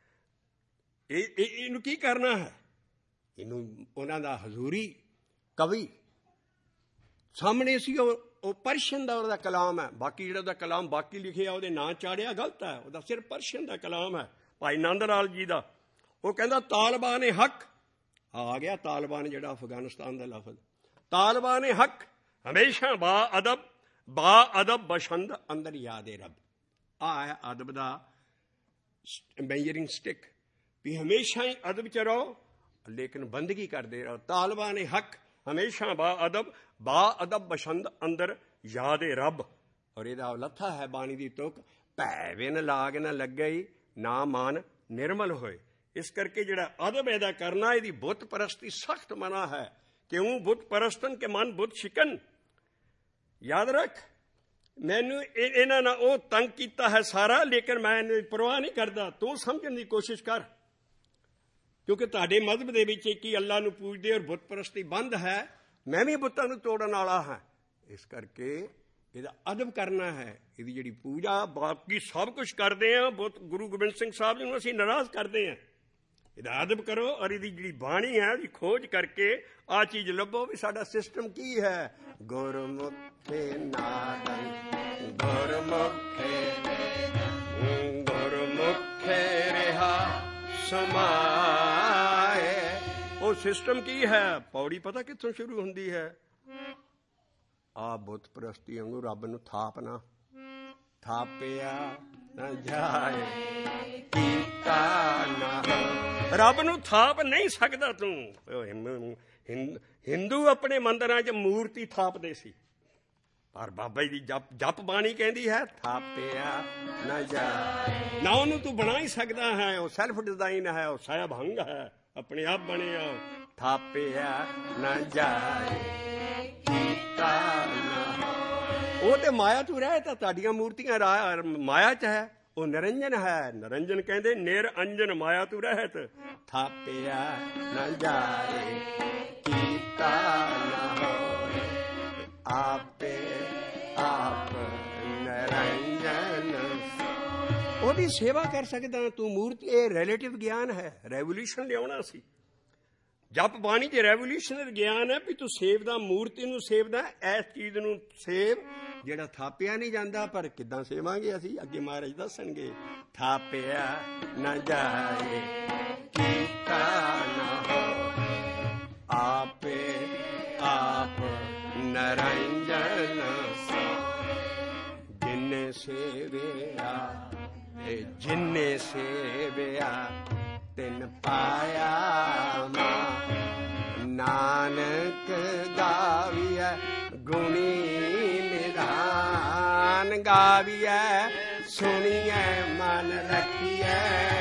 ਇਹਨੂੰ ਕੀ ਕਰਨਾ ਹੈ? ਇਹਨੂੰ ਉਹਨਾਂ ਦਾ ਹਜ਼ੂਰੀ ਕਵੀ ਸਾਹਮਣੇ ਸੀ, ਉਹ ਪਰਸ਼ੀਅਨ ਦਾ ਉਹਦਾ ਕਲਾਮ ਹੈ। ਬਾਕੀ ਜਿਹੜਾ ਉਹਦਾ ਕਲਾਮ ਬਾਕੀ ਲਿਖਿਆ ਉਹਦੇ ਨਾਂ ਚਾੜਿਆ ਗਲਤ ਹੈ। ਉਹਦਾ ਸਿਰਫ ਪਰਸ਼ੀਅਨ ਦਾ ਕਲਾਮ ਹੈ ਭਾਈ ਨੰਦ ਲਾਲ ਜੀ ਦਾ। ਉਹ ਕਹਿੰਦਾ ਤਾਲਬਾਨ ਹੱਕ ਆ ਗਿਆ। ਤਾਲਬਾਨ ਜਿਹੜਾ ਅਫਗਾਨਿਸਤਾਨ ਦਾ ਲਫ਼ਜ਼, ਤਾਲਬਾਨ ਹੱਕ ਹਮੇਸ਼ਾ ਬਾ ਅਦਬ ਬਸ਼ੰਦ ਅੰਦਰ ਯਾਦ ਰੱਬ। ਆ ਹੈ ਅਦਬ ਦਾ ਮੈਜਰਿੰਗ ਸਟਿਕ ਵੀ ਹਮੇਸ਼ਾ ਹੀ ਅਦਬ 'ਚ ਰਹੋ ਲੇਕਿਨ ਬੰਦਗੀ ਕਰਦੇ ਰਹੋ। ਤਾਲਬਾਨ ਹੱਕ ਹਮੇਸ਼ਾ ਬਾ ਅਦਬ ਬਸ਼ੰਦ ਅੰਦਰ ਯਾਦ ਰੱਬ। ਔਰ ਇਹਦਾ ਲੱਥਾ ਹੈ ਬਾਣੀ ਦੀ ਤੁਕ, ਭੈ ਵਿਨ ਲਾਗ ਨਾ ਲੱਗਈ ਨਾ ਮਾਨ ਨਿਰਮਲ ਹੋਏ। ਇਸ ਕਰਕੇ ਜਿਹੜਾ ਅਦਬ ਇਹਦਾ ਕਰਨਾ, ਇਹਦੀ ਬੁੱਤ ਪ੍ਰਸਤੀ ਸਖਤ ਮਨਾ ਹੈ। ਕਿਉਂ ਬੁੱਤ ਪ੍ਰਸਤਨ ਕੇ ਮਨ ਬੁੱਤ ਸ਼ਿਕਨ। ਯਾਦ ਰੱਖ, ਮੈਨੂੰ ਇਹਨਾਂ ਨਾਲ ਉਹ ਤੰਗ ਕੀਤਾ ਹੈ ਸਾਰਾ, ਲੇਕਿਨ ਮੈਂ ਇਹਨੂੰ ਪਰਵਾਹ ਨਹੀਂ ਕਰਦਾ। ਤੂੰ ਸਮਝਣ ਦੀ ਕੋਸ਼ਿਸ਼ ਕਰ, ਕਿਉਂਕਿ ਤੁਹਾਡੇ ਮਜ਼ਹਬ ਦੇ ਵਿੱਚ ਇੱਕ ਹੀ ਅੱਲਾ ਨੂੰ ਪੂਜਦੇ ਔਰ ਬੁੱਤ ਪ੍ਰਸਤੀ ਬੰਦ ਹੈ। ਮੈਂ ਵੀ ਬੁੱਤਾਂ ਨੂੰ ਤੋੜਨ ਵਾਲਾ ਹਾਂ। ਇਸ ਕਰਕੇ ਇਹਦਾ ਅਦਬ ਕਰਨਾ ਹੈ। ਇਹਦੀ ਜਿਹੜੀ ਪੂਜਾ ਬਾਕੀ ਸਭ ਕੁਝ ਕਰਦੇ ਹਾਂ, ਗੁਰੂ ਗੋਬਿੰਦ ਸਿੰਘ ਸਾਹਿਬ ਜੀ ਨੂੰ ਅਸੀਂ ਨਾਰਾਜ਼ ਕਰਦੇ ਹਾਂ। ਇਹਦਾ ਅਦਬ ਕਰੋ ਔਰ ਇਹਦੀ ਜਿਹੜੀ ਬਾਣੀ ਹੈ ਉਹਦੀ ਖੋਜ ਕਰਕੇ ਆਹ ਚੀਜ਼ ਲੱਭੋ ਵੀ ਸਾਡਾ ਸਿਸਟਮ ਕੀ ਹੈ। ਗੁਰਮੁਖੇ ਨਾਦੰ ਗੁਰਮੁਖੇ ਗੁਰਮੁਖੇ ਰਿਹਾ ਸਮਾਏ। ਉਹ ਸਿਸਟਮ ਕੀ ਹੈ? ਪੌੜੀ ਪਤਾ ਕਿੱਥੋਂ ਸ਼ੁਰੂ ਹੁੰਦੀ ਹੈ? ਆ ਬੁੱਤ ਪ੍ਰਸਤੀ ਵਾਂਗੂ ਰੱਬ ਨੂੰ ਥਾਪਣਾ। ਥਾਪਿਆ ਨਾ ਜਾਏ ਕੀਤਾ ਨਾ। ਰੱਬ ਨੂੰ ਥਾਪ ਨਹੀਂ ਸਕਦਾ ਤੂੰ। ਹਿੰਦੂ ਆਪਣੇ ਮੰਦਰਾਂ 'ਚ ਮੂਰਤੀ ਥਾਪਦੇ ਸੀ, ਪਰ ਬਾਬਾ ਜੀ ਦੀ ਜਪ ਬਾਣੀ ਕਹਿੰਦੀ ਹੈ ਥਾਪਿਆ ਨਾ ਜਾਏ। ਨਾ ਉਹਨੂੰ ਤੂੰ ਬਣਾ ਹੀ ਸਕਦਾ ਹੈ, ਉਹ ਸੈਲਫ ਡਿਜ਼ਾਈਨ ਹੈ, ਉਹ ਸਾਇਭੰਗ ਹੈ, ਆਪਣੇ ਆਪ ਬਣਿਆ। ਥਾਪਿਆ ਨਾ ਜਾਏ ਕੀਤਾ ਨਾ। ਉਹ ਤੇ ਮਾਇਆ ਤੂੰ ਰਹਿ, ਤਾਂ ਤੁਹਾਡੀਆਂ ਮੂਰਤੀਆਂ ਮਾਇਆ 'ਚ ਹੈ। ਉਹ ਨਿਰੰਜਨ ਹੈ। ਨਿਰੰਜਨ ਕਹਿੰਦੇ ਨਿਰਅੰਜਨ ਮਾਇਆ ਤੂੰ ਰਹਿਤ, ਥਾਪਿਆ ਨਾ ਜਾਏ ਕੀਤਾ ਨਾ ਹੋਏ, ਆਪੇ ਆਪ ਨਿਰੰਜਨ। ਉਹਦੀ ਸੇਵਾ ਕਰ ਸਕਦਾ ਤੂੰ ਮੂਰਤੀ। ਇਹ ਰਿਲੇਟਿਵ ਗਿਆਨ ਹੈ, ਰੈਵੋਲੂਸ਼ਨ ਲਿਆਉਣਾ ਸੀ। ਜਪ ਬਾਣੀ 'ਚ ਰੈਵੋਲੂਸ਼ਨਰੀ ਗਿਆਨ ਹੈ ਵੀ ਤੂੰ ਸੇਵਦਾ, ਮੂਰਤੀ ਨੂੰ ਸੇਵਦਾ, ਇਸ ਚੀਜ਼ ਨੂੰ ਸੇਵ ਜਿਹੜਾ ਥਾਪਿਆ ਨਹੀਂ ਜਾਂਦਾ। ਪਰ ਕਿੱਦਾਂ ਸੇਵਾਂਗੇ ਅਸੀਂ, ਅੱਗੇ ਮਹਾਰਾਜ ਦੱਸਣਗੇ। ਥਾਪਿਆ ਨਾ ਜਾਏ ਕੀਤਾ ਨਾ ਹੋਏ, ਆਪੇ ਆਪ ਨਿਰੰਜਨ। ਜਿਨੇ ਸੇਵਿਆ ਜਿਨੇ ਸੇਵਿਆ ਤਿਨ ਪਾਇਆ ਮਾਂ, ਨਾਨਕ ਗਾਵੀਐ ਗੁਣੀ ਨਿਧਾਨ, ਗਾਵੀਐ ਸੁਣੀਐ ਮਨ ਰੱਖੀਐ।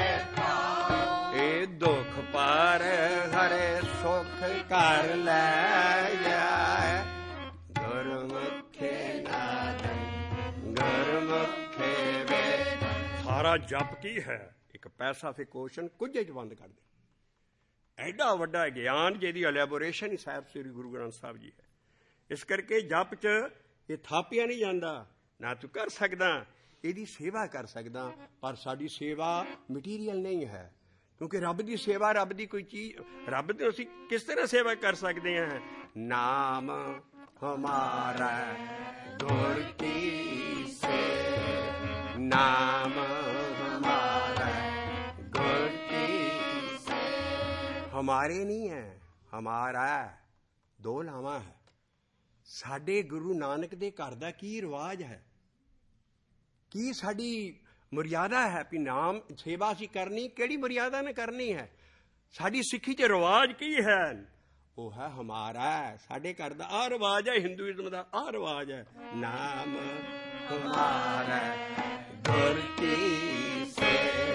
ਇਹ ਦੁੱਖ ਪਰ ਹਰੇ ਸੁਖ ਕਰ ਲੈ ਜਾਏ, ਗੁਰਮੁਖੇ ਨਾਦੰ ਗੁਰਮੁਖੇ ਵੇ। ਸਾਰਾ ਜਪ ਕੀ ਹੈ? ਇੱਕ ਪੈਸਾ ਫਿਰ ਕੁਐਸਚਨ ਕੁਝ 'ਚ ਬੰਦ ਕਰ ਦੇ। ਐਡਾ ਵੱਡਾ ਗਿਆਨ ਜਿਹਦੀ ਐਲੈਬੋਰੇਸ਼ਨ ਹੀ ਸਾਹਿਬ ਸ੍ਰੀ ਗੁਰੂ ਗ੍ਰੰਥ ਸਾਹਿਬ ਜੀ ਹੈ। ਇਸ ਕਰਕੇ ਜਪ 'ਚ ਇਹ ਥਾਪਿਆ ਨਹੀਂ ਜਾਂਦਾ। ਨਾ ਤੂੰ ਕਰ ਸਕਦਾ, ਇਹਦੀ ਸੇਵਾ ਕਰ ਸਕਦਾ, ਪਰ ਸਾਡੀ ਸੇਵਾ ਮਟੀਰੀਅਲ ਨਹੀਂ ਹੈ। ਕਿਉਂਕਿ ਰੱਬ ਦੀ ਸੇਵਾ, ਰੱਬ ਦੀ ਕੋਈ ਚੀਜ਼, ਰੱਬ ਦੀ ਅਸੀਂ ਕਿਸ ਤਰ੍ਹਾਂ ਸੇਵਾ ਕਰ ਸਕਦੇ ਹਾਂ? ਨਾਮ ਹਮਾਰਾ ਗੁਰ ਕੀ ਸੇ, ਨਾਮ ਹਮਾਰਾ ਗੁਰ ਕੀ ਸੇ। ਹਮਾਰੇ ਨਹੀਂ ਹੈ, ਹਮਾਰਾ ਦੋ ਲਾਵਾਂ ਹੈ। ਸਾਡੇ ਗੁਰੂ ਨਾਨਕ ਦੇ ਘਰ ਦਾ ਕੀ ਰਿਵਾਜ ਹੈ, ਕੀ ਸਾਡੀ ਮਰਿਆਦਾ ਹੈ ਵੀ ਨਾਮ ਸੇਵਾ ਅਸੀਂ ਕਰਨੀ, ਕਿਹੜੀ ਮਰਿਆਦਾ ਨੇ ਕਰਨੀ ਹੈ? ਸਾਡੀ ਸਿੱਖੀ 'ਚ ਰਿਵਾਜ ਕੀ ਹੈ? ਉਹ ਹੈ ਹਮਾਰਾ। ਸਾਡੇ ਘਰ ਦਾ ਆਹ ਰਿਵਾਜ ਹੈ, ਹਿੰਦੂਇਜ਼ਮ ਦਾ ਆਹ ਰਿਵਾਜ ਹੈ। ਨਾਮ ਹਮਾਰਾ ਗੁਰ ਕੀ ਸੇ,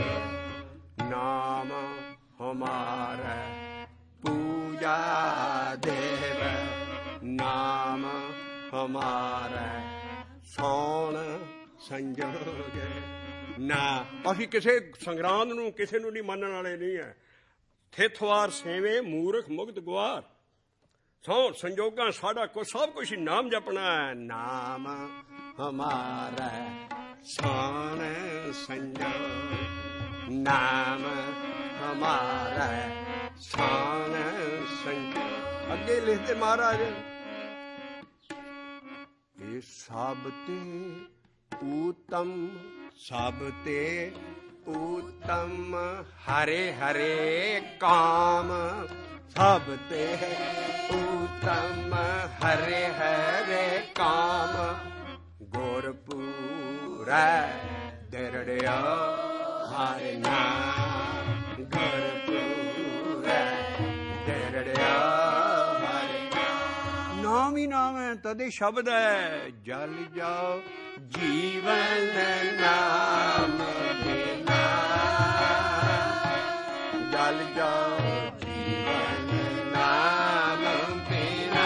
ਨਾਮ ਹਮਾਰਾ ਪੂਜਾ ਦੇਵ, ਨਾਮ ਹਮਾਰਾ ਸੋਣ ਸੰਜੋਗ। ਨਾ ਅਸੀਂ ਕਿਸੇ ਸੰਗਰਾਂਦ ਨੂੰ, ਕਿਸੇ ਨੂੰ ਨਹੀਂ ਮੰਨਣ ਵਾਲੇ ਨਹੀਂ ਹੈ। ਥਿਥਵਾਰ ਸੇਵੇਂ ਮੂਰਖ ਮੁਕਤ ਗੁਆਰ, ਸੌ ਸੰਜੋਗਾਂ ਸਾਡਾ ਕੋ ਸਭ ਕੁਛ ਨਾਮ ਜਪਣਾ ਹੈ। ਨਾਮ ਹਮਾਰਾ ਸੋਣ ਸੰਜੋਗ, ਨਾਮ ਹਮਾਰਾ ਸੋਣ ਸੰਜੋਗ। ਅੱਗੇ ਲਿਖਦੇ ਮਹਾਰਾਜ, ਇਹ ਸਭ ਤੇ ਊਤਮ, ਸਭ ਤੇ ਊਤਮ ਹਰੇ ਹਰੇ ਕਾਮ, ਸਭ ਤੇ ਊਤਮ ਹਰੇ ਹਰੇ ਕਾਮ। ਗੁਰਪੂਰੈ ਦਿਰੜਿਆ ਹਰਿ ਨਾਮ, ਗੁਰਪੂਰੈ ਦਿਰੜਿਆ ਹਰਿ ਨਾਮ। ਨਾਮ ਹੀ ਨਾਮ ਹੈ, ਤਦੇ ਸ਼ਬਦ ਹੈ। ਜਲ ਜਾਓ ਜੀਵਨ ਨਾਮ ਬਿਨਾ, ਜਲ ਜਾਓ ਜੀਵਨ ਨਾਮ ਬਿਨਾ,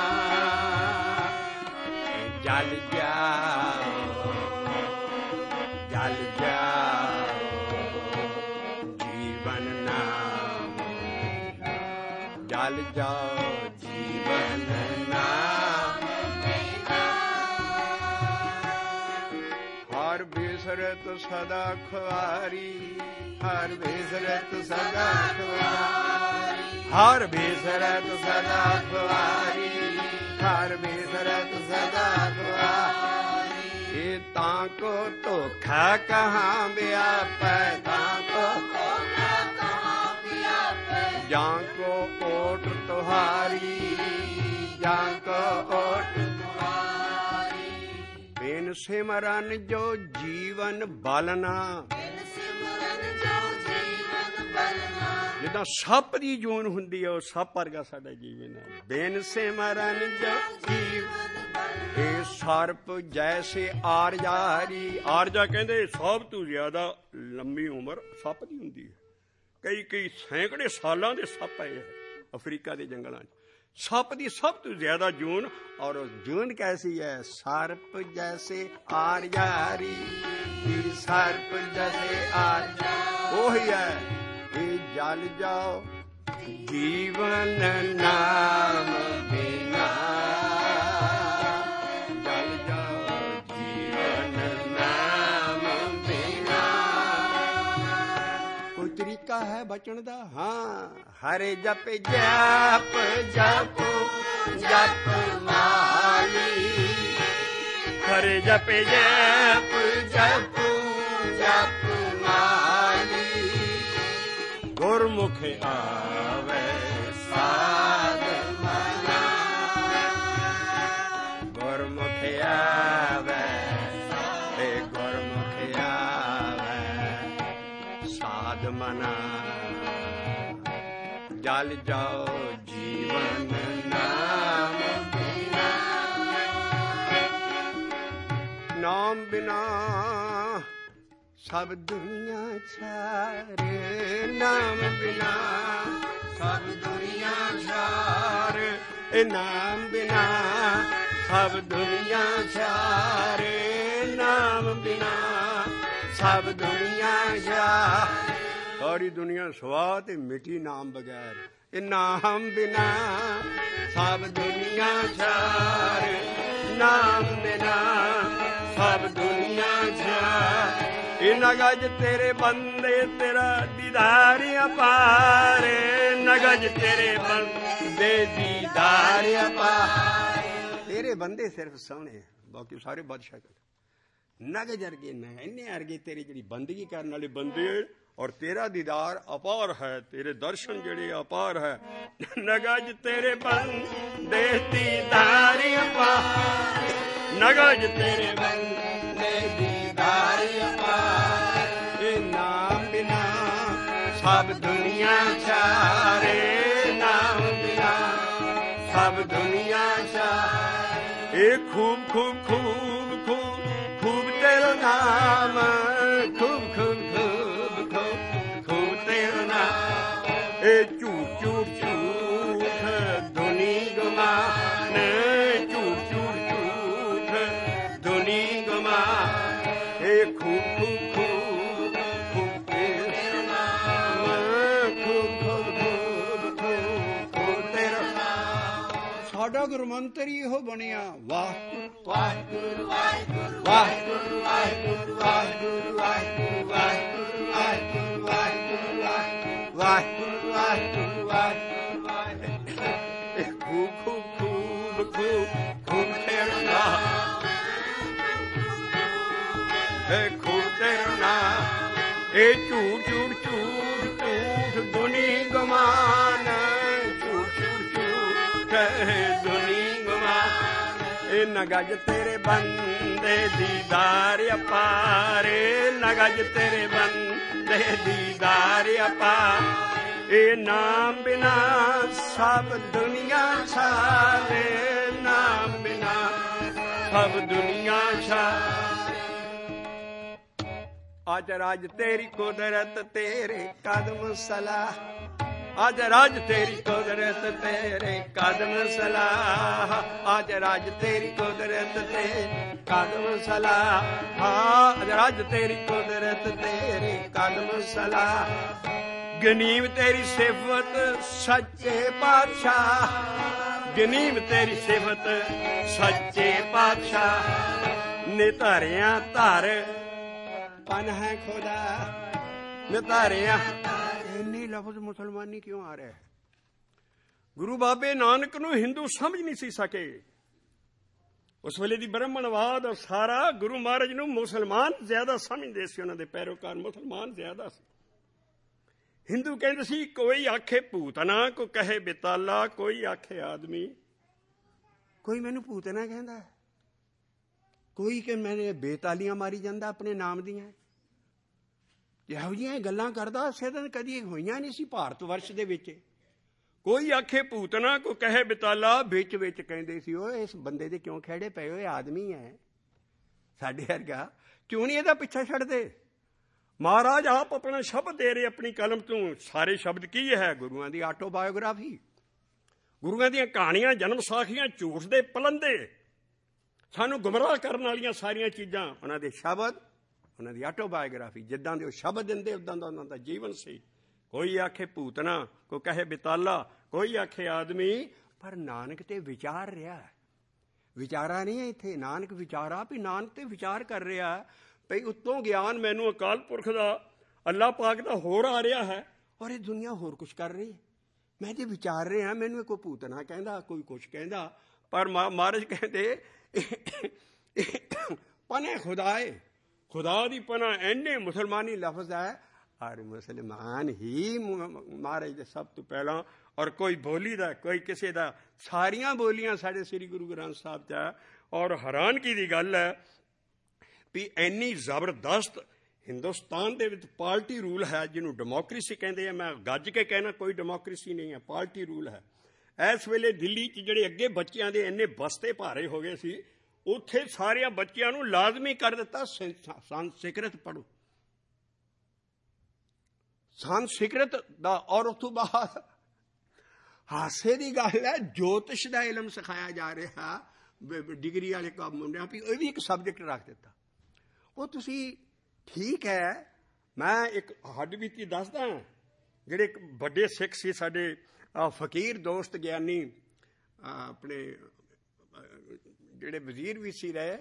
ਜਲ ਜਾਓ, ਜਲ ਜਾਓ ਜੀਵਨ ਨਾਮ, ਜਲ ਜਾਓ ਜੀਵਨ ਨਾਮ ਬਿਨਾ। ਹਰ ਬਿਸਰਤ ਸਦਾ ਖੁਆਰੀ, ਹਰ ਬਿਸਰਤ ਸਦਾ ਖੁਆਰੀ, ਹਰ ਬਿਸਰਤ ਸਦਾ ਖੁਆਰੀ, ਹਰ ਬਿਸਰਤ ਸਦਾ ਖੁਆਰੀ। ਇਹ ਤਾਂ ਕੋ ਧੋਖਾ ਕਹਾਂ ਵਿਆਪੈ, ਤਾਂ ਕੋ ਧੋਖਾ ਕਹਾਂ ਵਿਆਪੈ। ਜਾਂ ਕੋ ਓਟ ਤੁਹਾਰੀ, ਜਾਂ ਕੋ ਓਟ ਤੁਹਾਰੀ। ਬਿਨ ਸਿਮਰਨ ਜੋ ਜੀਵਨ ਬਲਨਾ, ਬਿਨ ਸਿਮਰਨ ਜੋ ਜੀਵਨ ਬਲਨਾ। ਜਿੱਦਾਂ ਸੱਪ ਦੀ ਜੂਨ ਹੁੰਦੀ ਹੈ, ਉਹ ਸੱਪ ਵਰਗਾ ਸਾਡਾ ਜੀਵਨ ਹੈ। ਬਿਨ ਸਿਮਰਨ ਜੋ ਜੀਵਨ ਬਲਨਾ। ਇਹ ਸਰਪ ਜੈਸੇ ਆਰਜਾਰੀ, ਆਰਜਾ ਕਹਿੰਦੇ ਸਭ ਤੋਂ ਜ਼ਿਆਦਾ ਲੰਮੀ ਉਮਰ ਸੱਪ ਦੀ ਹੁੰਦੀ ਹੈ। ਕਈ ਕਈ ਸੈਂਕੜੇ ਸਾਲਾਂ ਦੇ ਸੱਪ ਆਏ ਹੈ ਅਫਰੀਕਾ ਦੇ ਜੰਗਲਾਂ 'ਚ। सप की सब तो ज्यादा जून, और जून कैसी है? सर्प जैसे आर्यारी, सर्प जैसे आर्यारी वही है। ये जल जाओ जीवन नाम बिना, जल जाओ जीवन नाम बिना। कोई तरीका है बचन दा? हाँ, हरे जप जप जप जप माली, हरे जप जप जप जप माली। गुरमुख आवे साध मना, गुरमुख आवे, गुरमुख आवे साध मना। जल जाओ जीवन नाम बिना, नाम बिना सब दुनिया छारे, नाम बिना सब दुनिया छारे, नाम बिना सब दुनिया छारे, नाम बिना सब दुनिया छारे। सारी दुनिया स्वाद मिटी नाम बगैर, नाम बिना सब दुनिया छारे, नाम बिना सब दुनिया छारे। नगज तेरे बंदे तेरा दीदार अपारे, नगज तेरे बंदे दीदार अपारे। तेरे बंदे सिर्फ सोहने, बाकी सारे बादशाह नगज अर्गे न, इन्ने अर्गे तेरी जी बंदगी करने वाले बंदे, और तेरा दीदार अपार है, तेरे दर्शन जड़े अपार है। नगज तेरे बंदे दीदार अपार, नगज तेरे बंदे दीदार अपार। नाम बिना सब दुनिया छारे, नाम बिना सब दुनिया छारे। खूब खूब खूब खूब खूब तेरा नाम, खूब खूब खूब खूब खूब तेरा नाम। झूठ झूठ झूठ धुनी गुमान, झूठ झूठ झूठ धुनी गुमान। खूब खूब खूब खूब तेरा नाम, खूब खूब खूब खूब खूब तेरा नाम। साडा गुरमंत्र इहो बनिया, वाह वाहिगुरू वाहिगुरू वाहिगुरू वाहिगुरू वाहिगुरू वाहिगुरू वाहिगुरू वाहिगुरू वाहिगुरू वाहिगुरू वाहिगुरू। खूब खूब खूब खूब खूब तेरा नाम, खूब तेरा नाम। झूठ झूठ झूठ झूठ दुनी गुमान, झूठ झूठ झूठ दुनी गुमान। नगज तेरे बंदे दीदार अपारे, नगज तेरे बंदे दीदार अपार। नाम बिना सब दुनिया छावे, नाम बिना सब दुनिया छावे। आज राज तेरी कुदरत तेरे कदम सलाह, आज राज तेरी कुदरत तेरे कदम सलाह, आज राज तेरी कुदरत तेरे कदम सलाह। आज राज तेरी कुदरत तेरे कदम सलाह। गनीम तेरी सिफत सच्चे पातशाह, गनीम तेरी सिफत सच्चे पातशाह। निधारियां धर पन है खुदा, निधारियां। इन्नी लफ्ज मुसलमानी क्यों आ रहा है? गुरु बाबे नानक नूं हिंदू समझ नहीं सी सके। उस वेले दी ब्राह्मणवाद और सारा गुरु महाराज नूं मुसलमान ज्यादा समझदे सी, उन्हां दे पैरोकार मुसलमान ज्यादा सी। हिंदू कहते सी कोई आखे भूतना, कोई कहे बेताला, कोई आखे आदमी। कोई मैनू भूतना कहता है, कोई कि मैंने बेतालियां मारी जाता अपने नाम दियां। ਇਹੋ ਜਿਹੀਆਂ ਗੱਲਾਂ ਕਰਦਾ ਉਸੇ ਦਿਨ ਕਦੀ ਹੋਈਆਂ ਨਹੀਂ ਸੀ ਭਾਰਤ ਵਰਸ਼ ਦੇ ਵਿੱਚ। ਕੋਈ ਆਖੇ ਭੂਤਨਾ, ਕੋਈ ਕਹੇ ਬਿਤਾਲਾ। ਵਿੱਚ ਵਿੱਚ ਕਹਿੰਦੇ ਸੀ ਉਹ ਇਸ ਬੰਦੇ ਦੇ ਕਿਉਂ ਖੜੇ ਪਏ ਹੋਏ, ਆਦਮੀ ਹੈ ਸਾਡੇ ਵਰਗਾ, ਕਿਉਂ ਨਹੀਂ ਇਹਦਾ ਪਿੱਛਾ ਛੱਡਦੇ। ਮਹਾਰਾਜ ਆਪ ਆਪਣਾ ਸ਼ਬਦ ਦੇ ਰਹੇ ਆਪਣੀ ਕਲਮ ਤੋਂ। ਸਾਰੇ ਸ਼ਬਦ ਕੀ ਹੈ? ਗੁਰੂਆਂ ਦੀ ਆਟੋਬਾਇਓਗ੍ਰਾਫੀ। ਗੁਰੂਆਂ ਦੀਆਂ ਕਹਾਣੀਆਂ, ਜਨਮ ਸਾਖੀਆਂ, ਝੂਠ ਦੇ ਪਲੰਦੇ, ਸਾਨੂੰ ਗੁੰਮਰਾਹ ਕਰਨ ਵਾਲੀਆਂ ਸਾਰੀਆਂ ਚੀਜ਼ਾਂ, ਉਹਨਾਂ ਦੇ ਸ਼ਬਦ, ਉਹਨਾਂ ਦੀ ਆਟੋਬਾਇਓਗ੍ਰਾਫੀ, ਜਿੱਦਾਂ ਦੇ ਉਹ ਸ਼ਬਦ ਦਿੰਦੇ ਉੱਦਾਂ ਦਾ ਉਹਨਾਂ ਦਾ ਜੀਵਨ ਸੀ। ਕੋਈ ਆਖੇ ਭੂਤਨਾ, ਕੋਈ ਕਹੇ ਬਿਤਾਲਾ, ਕੋਈ ਆਖੇ ਆਦਮੀ, ਪਰ ਨਾਨਕ ਤੇ ਵਿਚਾਰ ਰਿਹਾ। ਵਿਚਾਰਾ ਨਹੀਂ ਹੈ ਇੱਥੇ, ਨਾਨਕ ਵਿਚਾਰਾ ਵੀ ਨਾਨਕ ਤੇ ਵਿਚਾਰ ਕਰ ਰਿਹਾ ਭਈ ਉੱਤੋਂ ਗਿਆਨ ਮੈਨੂੰ ਅਕਾਲ ਪੁਰਖ ਦਾ, ਅੱਲਾਹ ਪਾਕ ਦਾ ਹੋਰ ਆ ਰਿਹਾ ਹੈ, ਔਰ ਇਹ ਦੁਨੀਆ ਹੋਰ ਕੁਛ ਕਰ ਰਹੀ ਹੈ। ਮੈਂ ਜੇ ਵਿਚਾਰ ਰਿਹਾ, ਮੈਨੂੰ ਕੋਈ ਭੂਤਨਾ ਕਹਿੰਦਾ, ਕੋਈ ਕੁਛ ਕਹਿੰਦਾ, ਪਰ ਮਹਾਰਾਜ ਕਹਿੰਦੇ ਪਨੇ ਖੁਦਾਏ, ਖੁਦਾ ਦੀ ਪਨਾ ਇੰਨੇ ਮੁਸਲਮਾਨੀ ਲਫ਼ਜ਼ ਹੈ, ਔਰ ਮੁਸਲਮਾਨ ਹੀ ਮਹਾਰਾਜ ਦੇ ਸਭ ਤੋਂ ਪਹਿਲਾਂ, ਔਰ ਕੋਈ ਬੋਲੀ ਦਾ, ਕੋਈ ਕਿਸੇ ਦਾ, ਸਾਰੀਆਂ ਬੋਲੀਆਂ ਸਾਡੇ ਸ੍ਰੀ ਗੁਰੂ ਗ੍ਰੰਥ ਸਾਹਿਬ 'ਚ ਹੈ। ਔਰ ਹੈਰਾਨਗੀ ਦੀ ਗੱਲ ਹੈ ਵੀ ਇੰਨੀ ਜ਼ਬਰਦਸਤ ਹਿੰਦੁਸਤਾਨ ਦੇ ਵਿੱਚ ਪਾਰਟੀ ਰੂਲ ਹੈ, ਜਿਹਨੂੰ ਡੈਮੋਕ੍ਰੇਸੀ ਕਹਿੰਦੇ ਆ। ਮੈਂ ਗੱਜ ਕੇ ਕਹਿਣਾ ਕੋਈ ਡੈਮੋਕ੍ਰੇਸੀ ਨਹੀਂ ਹੈ, ਪਾਰਟੀ ਰੂਲ ਹੈ। ਇਸ ਵੇਲੇ ਦਿੱਲੀ 'ਚ ਜਿਹੜੇ ਅੱਗੇ ਬੱਚਿਆਂ ਦੇ ਇੰਨੇ ਬਸਤੇ ਭਾਰੇ ਹੋ ਗਏ ਸੀ, ਉੱਥੇ ਸਾਰਿਆਂ ਬੱਚਿਆਂ ਨੂੰ ਲਾਜ਼ਮੀ ਕਰ ਦਿੱਤਾ ਸੰਸਕ੍ਰਿਤ ਪੜ੍ਹੋ, ਸੰਸਕ੍ਰਿਤ ਦਾ। ਔਰ ਉਸ ਤੋਂ ਬਾਅਦ ਹਾਸੇ ਦੀ ਗੱਲ ਹੈ, ਜੋਤਿਸ਼ ਦਾ ਇਲਮ ਸਿਖਾਇਆ ਜਾ ਰਿਹਾ ਡਿਗਰੀ ਵਾਲੇ ਮੁੰਡਿਆਂ ਵੀ, ਇਹ ਵੀ ਇੱਕ ਸਬਜੈਕਟ ਰੱਖ ਦਿੱਤਾ। ਉਹ ਤੁਸੀਂ ਠੀਕ ਹੈ, ਮੈਂ ਇੱਕ ਹੱਡ ਬੀਤੀ ਦੱਸਦਾ, ਜਿਹੜੇ ਇੱਕ ਵੱਡੇ ਸਿੱਖ ਸੀ ਸਾਡੇ ਫਕੀਰ ਦੋਸਤ ਗਿਆਨੀ, ਆਪਣੇ ਜਿਹੜੇ ਵਜ਼ੀਰ ਵੀ ਸੀ ਰਹੇ,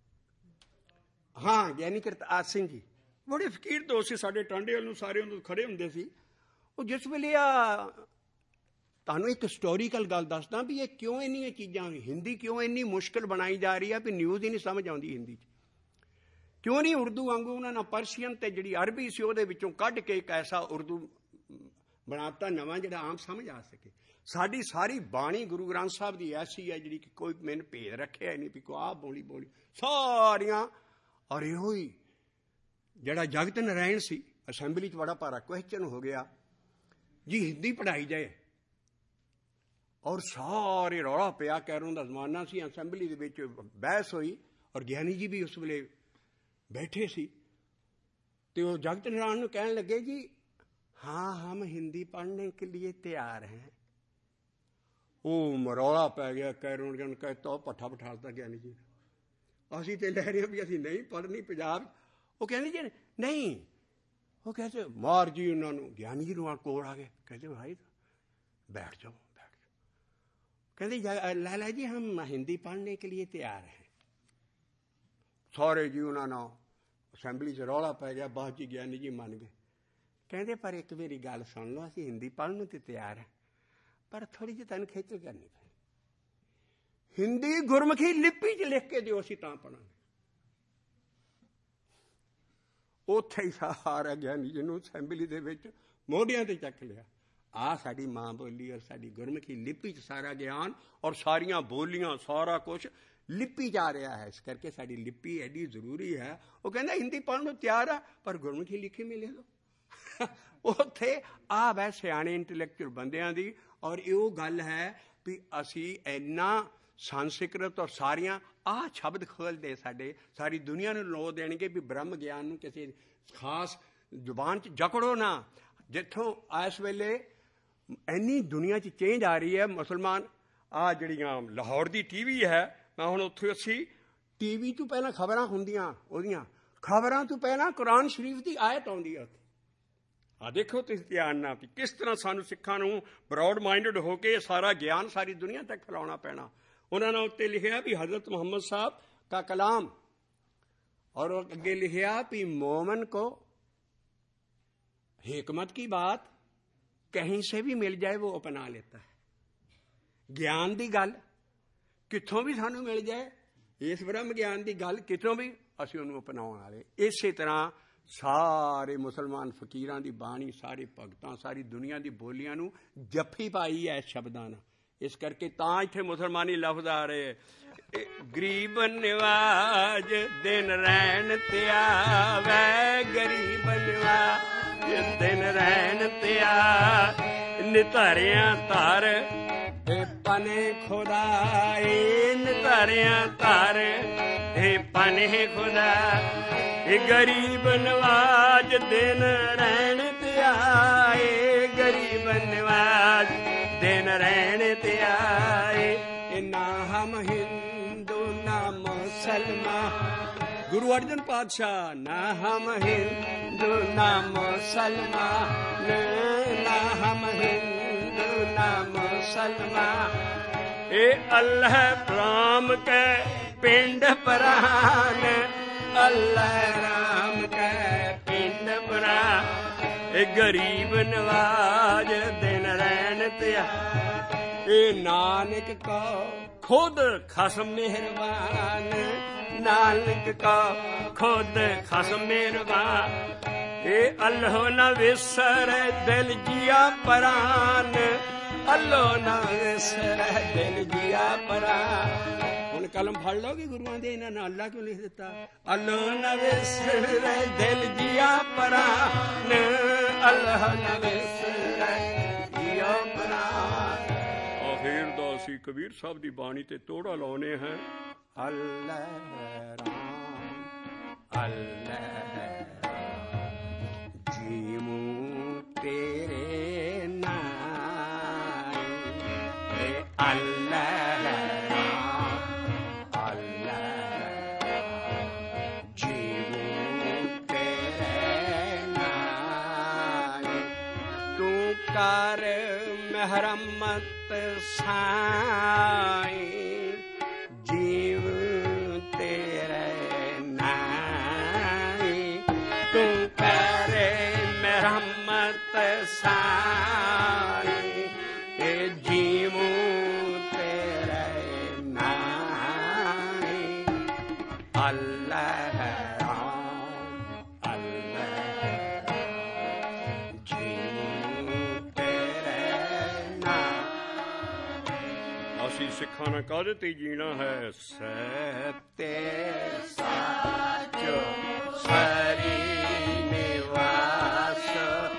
ਹਾਂ ਗਿਆਨੀ ਕਰਤਾਰ ਸਿੰਘ ਜੀ, ਬੜੇ ਫਕੀਰ ਦੋਸਤ ਸੀ ਸਾਡੇ, ਟਾਂਡੇ ਵੱਲ ਨੂੰ ਸਾਰੇ ਉਹਨੂੰ ਖੜੇ ਹੁੰਦੇ ਸੀ। ਉਹ ਜਿਸ ਵੇਲੇ ਤੁਹਾਨੂੰ ਇੱਕ ਹਿਸਟੋਰੀਕਲ ਗੱਲ ਦੱਸਦਾ ਵੀ ਇਹ ਕਿਉਂ ਇੰਨੀਆਂ ਚੀਜ਼ਾਂ, ਹਿੰਦੀ ਕਿਉਂ ਇੰਨੀ ਮੁਸ਼ਕਿਲ ਬਣਾਈ ਜਾ ਰਹੀ ਹੈ ਵੀ ਨਿਊਜ਼ ਹੀ ਨਹੀਂ ਸਮਝ ਆਉਂਦੀ ਹਿੰਦੀ 'ਚ। ਕਿਉਂ ਨਹੀਂ ਉਰਦੂ ਵਾਂਗੂ ਉਹਨਾਂ ਨੇ ਪਰਸ਼ੀਅਨ ਤੇ ਜਿਹੜੀ ਅਰਬੀ ਸੀ ਉਹਦੇ ਵਿੱਚੋਂ ਕੱਢ ਕੇ ਇੱਕ ਐਸਾ ਉਰਦੂ ਬਣਾਤਾ ਨਵਾਂ ਜਿਹੜਾ ਆਮ ਸਮਝ ਆ ਸਕੇ। ਸਾਡੀ ਸਾਰੀ ਬਾਣੀ ਗੁਰੂ ਗ੍ਰੰਥ ਸਾਹਿਬ ਦੀ ਐਸੀ ਹੈ ਜਿਹੜੀ ਕਿ ਕੋਈ ਮੈਨੂੰ ਭੇਦ ਰੱਖਿਆ ਨਹੀਂ ਵੀ ਕੋਈ ਆਹ ਬੋਲੀ ਸਾਰੀਆਂ। ਔਰ ਇਹੋ ਹੀ ਜਿਹੜਾ ਜਗਤ ਨਾਰਾਇਣ ਸੀ, ਅਸੈਂਬਲੀ 'ਚ ਬੜਾ ਭਾਰਾ ਕੁਐਸਚਨ ਹੋ ਗਿਆ ਜੀ ਹਿੰਦੀ ਪੜ੍ਹਾਈ ਜਾਏ, ਔਰ ਸਾਰੇ ਰੌਲਾ ਪਿਆ, ਕੈਰੋਂ ਦਾ ਜ਼ਮਾਨਾ ਸੀ, ਅਸੈਂਬਲੀ ਦੇ ਵਿੱਚ ਬਹਿਸ ਹੋਈ, ਔਰ ਗਿਆਨੀ ਜੀ ਵੀ ਉਸ ਵੇਲੇ ਬੈਠੇ ਸੀ, ਤੇ ਉਹ ਜਗਤ ਨਾਰਾਇਣ ਨੂੰ ਕਹਿਣ ਲੱਗੇ ਜੀ हाँ हम हिंदी पढ़ने के लिए तैयार हैं। वो मरौला पै गया, कैरों कहता पट्ठा बिठा दिता ज्ञानी जी ने, असीं ते लह रहे भी असीं नहीं पढ़नी पंजाब। वो कहते जी नहीं, वो कहते मार जी उन्होंने, ज्ञानी जी कोल आ गए, कहते भाई बैठ जाओ, बैठ जाओ। कहते लाला जी हम हिंदी पढ़ने के लिए तैयार हैं। सारे जी उन्होंने असैंबली च रौला पै गया, बाद जी ज्ञानी जी मान गए। कहते पर एक मेरी गल सुन लो, असीं हिंदी पढ़ने तो तैयार है, पर थोड़ी जी तैनूं खेचल करनी पैनी, हिंदी गुरमुखी लिपि च लिख के दिओ, असीं तां पढ़ांगे। उत्थे ही सारा ज्ञानी जी नूं असैंबली दे विच मोढियां ते चक लिया। आ साडी मां बोली और साडी गुरमुखी लिपि च सारा ज्ञान और सारियां बोलियां सारा कुछ लिपि च आ रहा है, इस करके साडी लिपि एडी जरूरी है। वो कहंदा हिंदी पढ़न नूं तैयार है, पर गुरमुखी लिखी मिले दो। ਉੱਥੇ ਆ ਵੈ ਸਿਆਣੇ ਇੰਟੈਲੈਕਚੁਅਲ ਬੰਦਿਆਂ ਦੀ। ਔਰ ਇਹ ਗੱਲ ਹੈ ਵੀ ਅਸੀਂ ਇੰਨਾ ਸੰਸਕ੍ਰਿਤ ਔਰ ਸਾਰੀਆਂ ਆਹ ਸ਼ਬਦ ਖੋਲ੍ਹਦੇ ਸਾਡੇ, ਸਾਰੀ ਦੁਨੀਆ ਨੂੰ ਲੋ ਦੇਣਗੇ ਵੀ ਬ੍ਰਹਮ ਗਿਆਨ ਨੂੰ ਕਿਸੇ ਖਾਸ ਜ਼ੁਬਾਨ 'ਚ ਜਕੜੋ ਨਾ। ਜਿੱਥੋਂ ਇਸ ਵੇਲੇ ਇੰਨੀ ਦੁਨੀਆ 'ਚ ਚੇਂਜ ਆ ਰਹੀ ਹੈ, ਮੁਸਲਮਾਨ ਆਹ ਜਿਹੜੀਆਂ ਲਾਹੌਰ ਦੀ TV ਹੈ, ਮੈਂ ਹੁਣ ਉੱਥੇ ਅਸੀਂ TV ਤੋਂ ਪਹਿਲਾਂ ਖਬਰਾਂ ਹੁੰਦੀਆਂ, ਉਹਦੀਆਂ ਖਬਰਾਂ ਤੋਂ ਪਹਿਲਾਂ ਕੁਰਾਨ ਸ਼ਰੀਫ ਦੀ ਆਇਤ ਆਉਂਦੀ ਹੈ ਉੱਥੇ। ਆ ਦੇਖੋ ਤੁਸੀਂ ਧਿਆਨ ਨਾਲ ਵੀ ਕਿਸ ਤਰ੍ਹਾਂ ਸਾਨੂੰ ਸਿੱਖਾਂ ਨੂੰ ਬਰੌਡ ਮਾਈਂਡਡ ਹੋ ਕੇ ਸਾਰਾ ਗਿਆਨ ਸਾਰੀ ਦੁਨੀਆ ਤੱਕ ਫੈਲਾਉਣਾ ਪੈਣਾ। ਉਹਨਾਂ ਨੇ ਉੱਤੇ ਲਿਖਿਆ ਵੀ ਹਜ਼ਰਤ ਮੁਹੰਮਦ ਸਾਹਿਬ ਦਾ ਕਲਾਮ, ਔਰ ਅੱਗੇ ਲਿਖਿਆ ਵੀ मोमिन को हिकमत की बात कहीं से भी मिल जाए वो अपना लेता है। ਗਿਆਨ ਦੀ ਗੱਲ ਕਿੱਥੋਂ ਵੀ ਸਾਨੂੰ ਮਿਲ ਜਾਏ, ਇਸ ਬ੍ਰਹਮ ਗਿਆਨ ਦੀ ਗੱਲ ਕਿਤੋਂ ਵੀ, ਅਸੀਂ ਉਹਨੂੰ ਅਪਣਾਉਣ ਵਾਲੇ। ਇਸੇ ਤਰ੍ਹਾਂ ਸਾਰੇ ਮੁਸਲਮਾਨ ਫਕੀਰਾਂ ਦੀ ਬਾਣੀ, ਸਾਰੇ ਭਗਤਾਂ, ਸਾਰੀ ਦੁਨੀਆ ਦੀ ਬੋਲੀਆਂ ਨੂੰ ਜੱਫੀ ਪਾਈ ਹੈ ਸ਼ਬਦਾਂ ਨਾਲ। ਇਸ ਕਰਕੇ ਤਾਂ ਇੱਥੇ ਮੁਸਲਮਾਨੀ ਲਫ਼ਜ਼ ਆ ਰਹੇ, ਗਰੀਬ ਨਿਵਾਜ ਦਿਨ ਰਹਿਣ ਤੇ ਆਵੇ, ਗਰੀਬ ਨਿਵਾਜ ਦਿਨ ਰਹਿਣ ਤੇ ਆ, ਨਿਧਾਰਿਆਂ ਧਰ ਇਹ ਪਨੇ ਖੁਦਾਏ, ਨਿਧਾਰਿਆਂ ਧਰ ਇਹ ਪਨੇ ਖੁਦਾ, ਇਹ ਗਰੀਬ ਨਵਾਜ ਦਿਨ ਰਹਿਣ ਤੇ ਆਏ, ਗਰੀਬ ਨਵਾਜ दिन रहने ते आए। ना हम हिंदू ना मुसलमान, गुरु अर्जन पातशाह, ना हम हिंदू ना मुसलमान, ना हम हिंदू ना मुसलमान, ए अल्लाह राम के पिंड परान, अल्लाह राम के पिंड परान, ए गरीब नवाज दिन रहन ते, ए नानक को खुद खसम मेहरबान, नानक का खुद खसम मेहरबान, ए अल्लाह न विसर दिल जिया परान, अल्लाह न विसर दिल जिया परान। हुण कलम फड़ लोगे गुरुआं दे, इन्हां ने अल्लाह क्यों लिख दिता? अल्लाह न विसर दिल जिया परान, अल्लाह न विसर जिया परान। आखिर दा असीं कबीर साहब दी बाणी ते तोड़ा लाउने हैं। अल्लाह राम अल्लाह जीमू तेरे नाम, अल्लाह राम अल्लाह जीमू तेरे नाम, तू कर महरमत साईं, जीव तेरे नाई, तू करे मेहरमत साई, ए जीवू तेरे नाई, अल्लाह राम अल्लाह जीवू तेरे नाई। ਅਸੀਂ ਸਿੱਖਾਂ ਨਾਲ ਕਾਹਦੇ ਤੇ ਜੀਣਾ ਹੈ? ਸਤੇ ਸੱਚ ਸਰੀ ਨਿਵਾਸ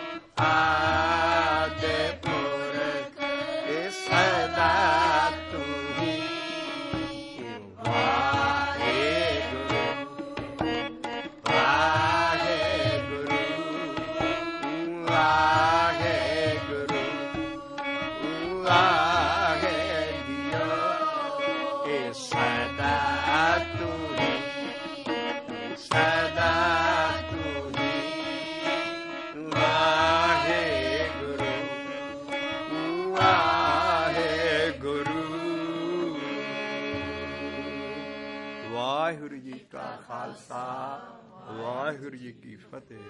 ਆਦਿ ਪੁਰਖ ਸਦਾ ਤੂੰ ਹੀ, ਵਾਹਿਗੁਰੂ ਵਾਹਿਗੁਰੂ ਵਾਹਿਗੁਰੂ सदा तू ही, सदा तू ही, वाहेगुरु वाहेगुरु। वाहिगुरु जी का खालसा, वाहिगुरु जी की फतेह।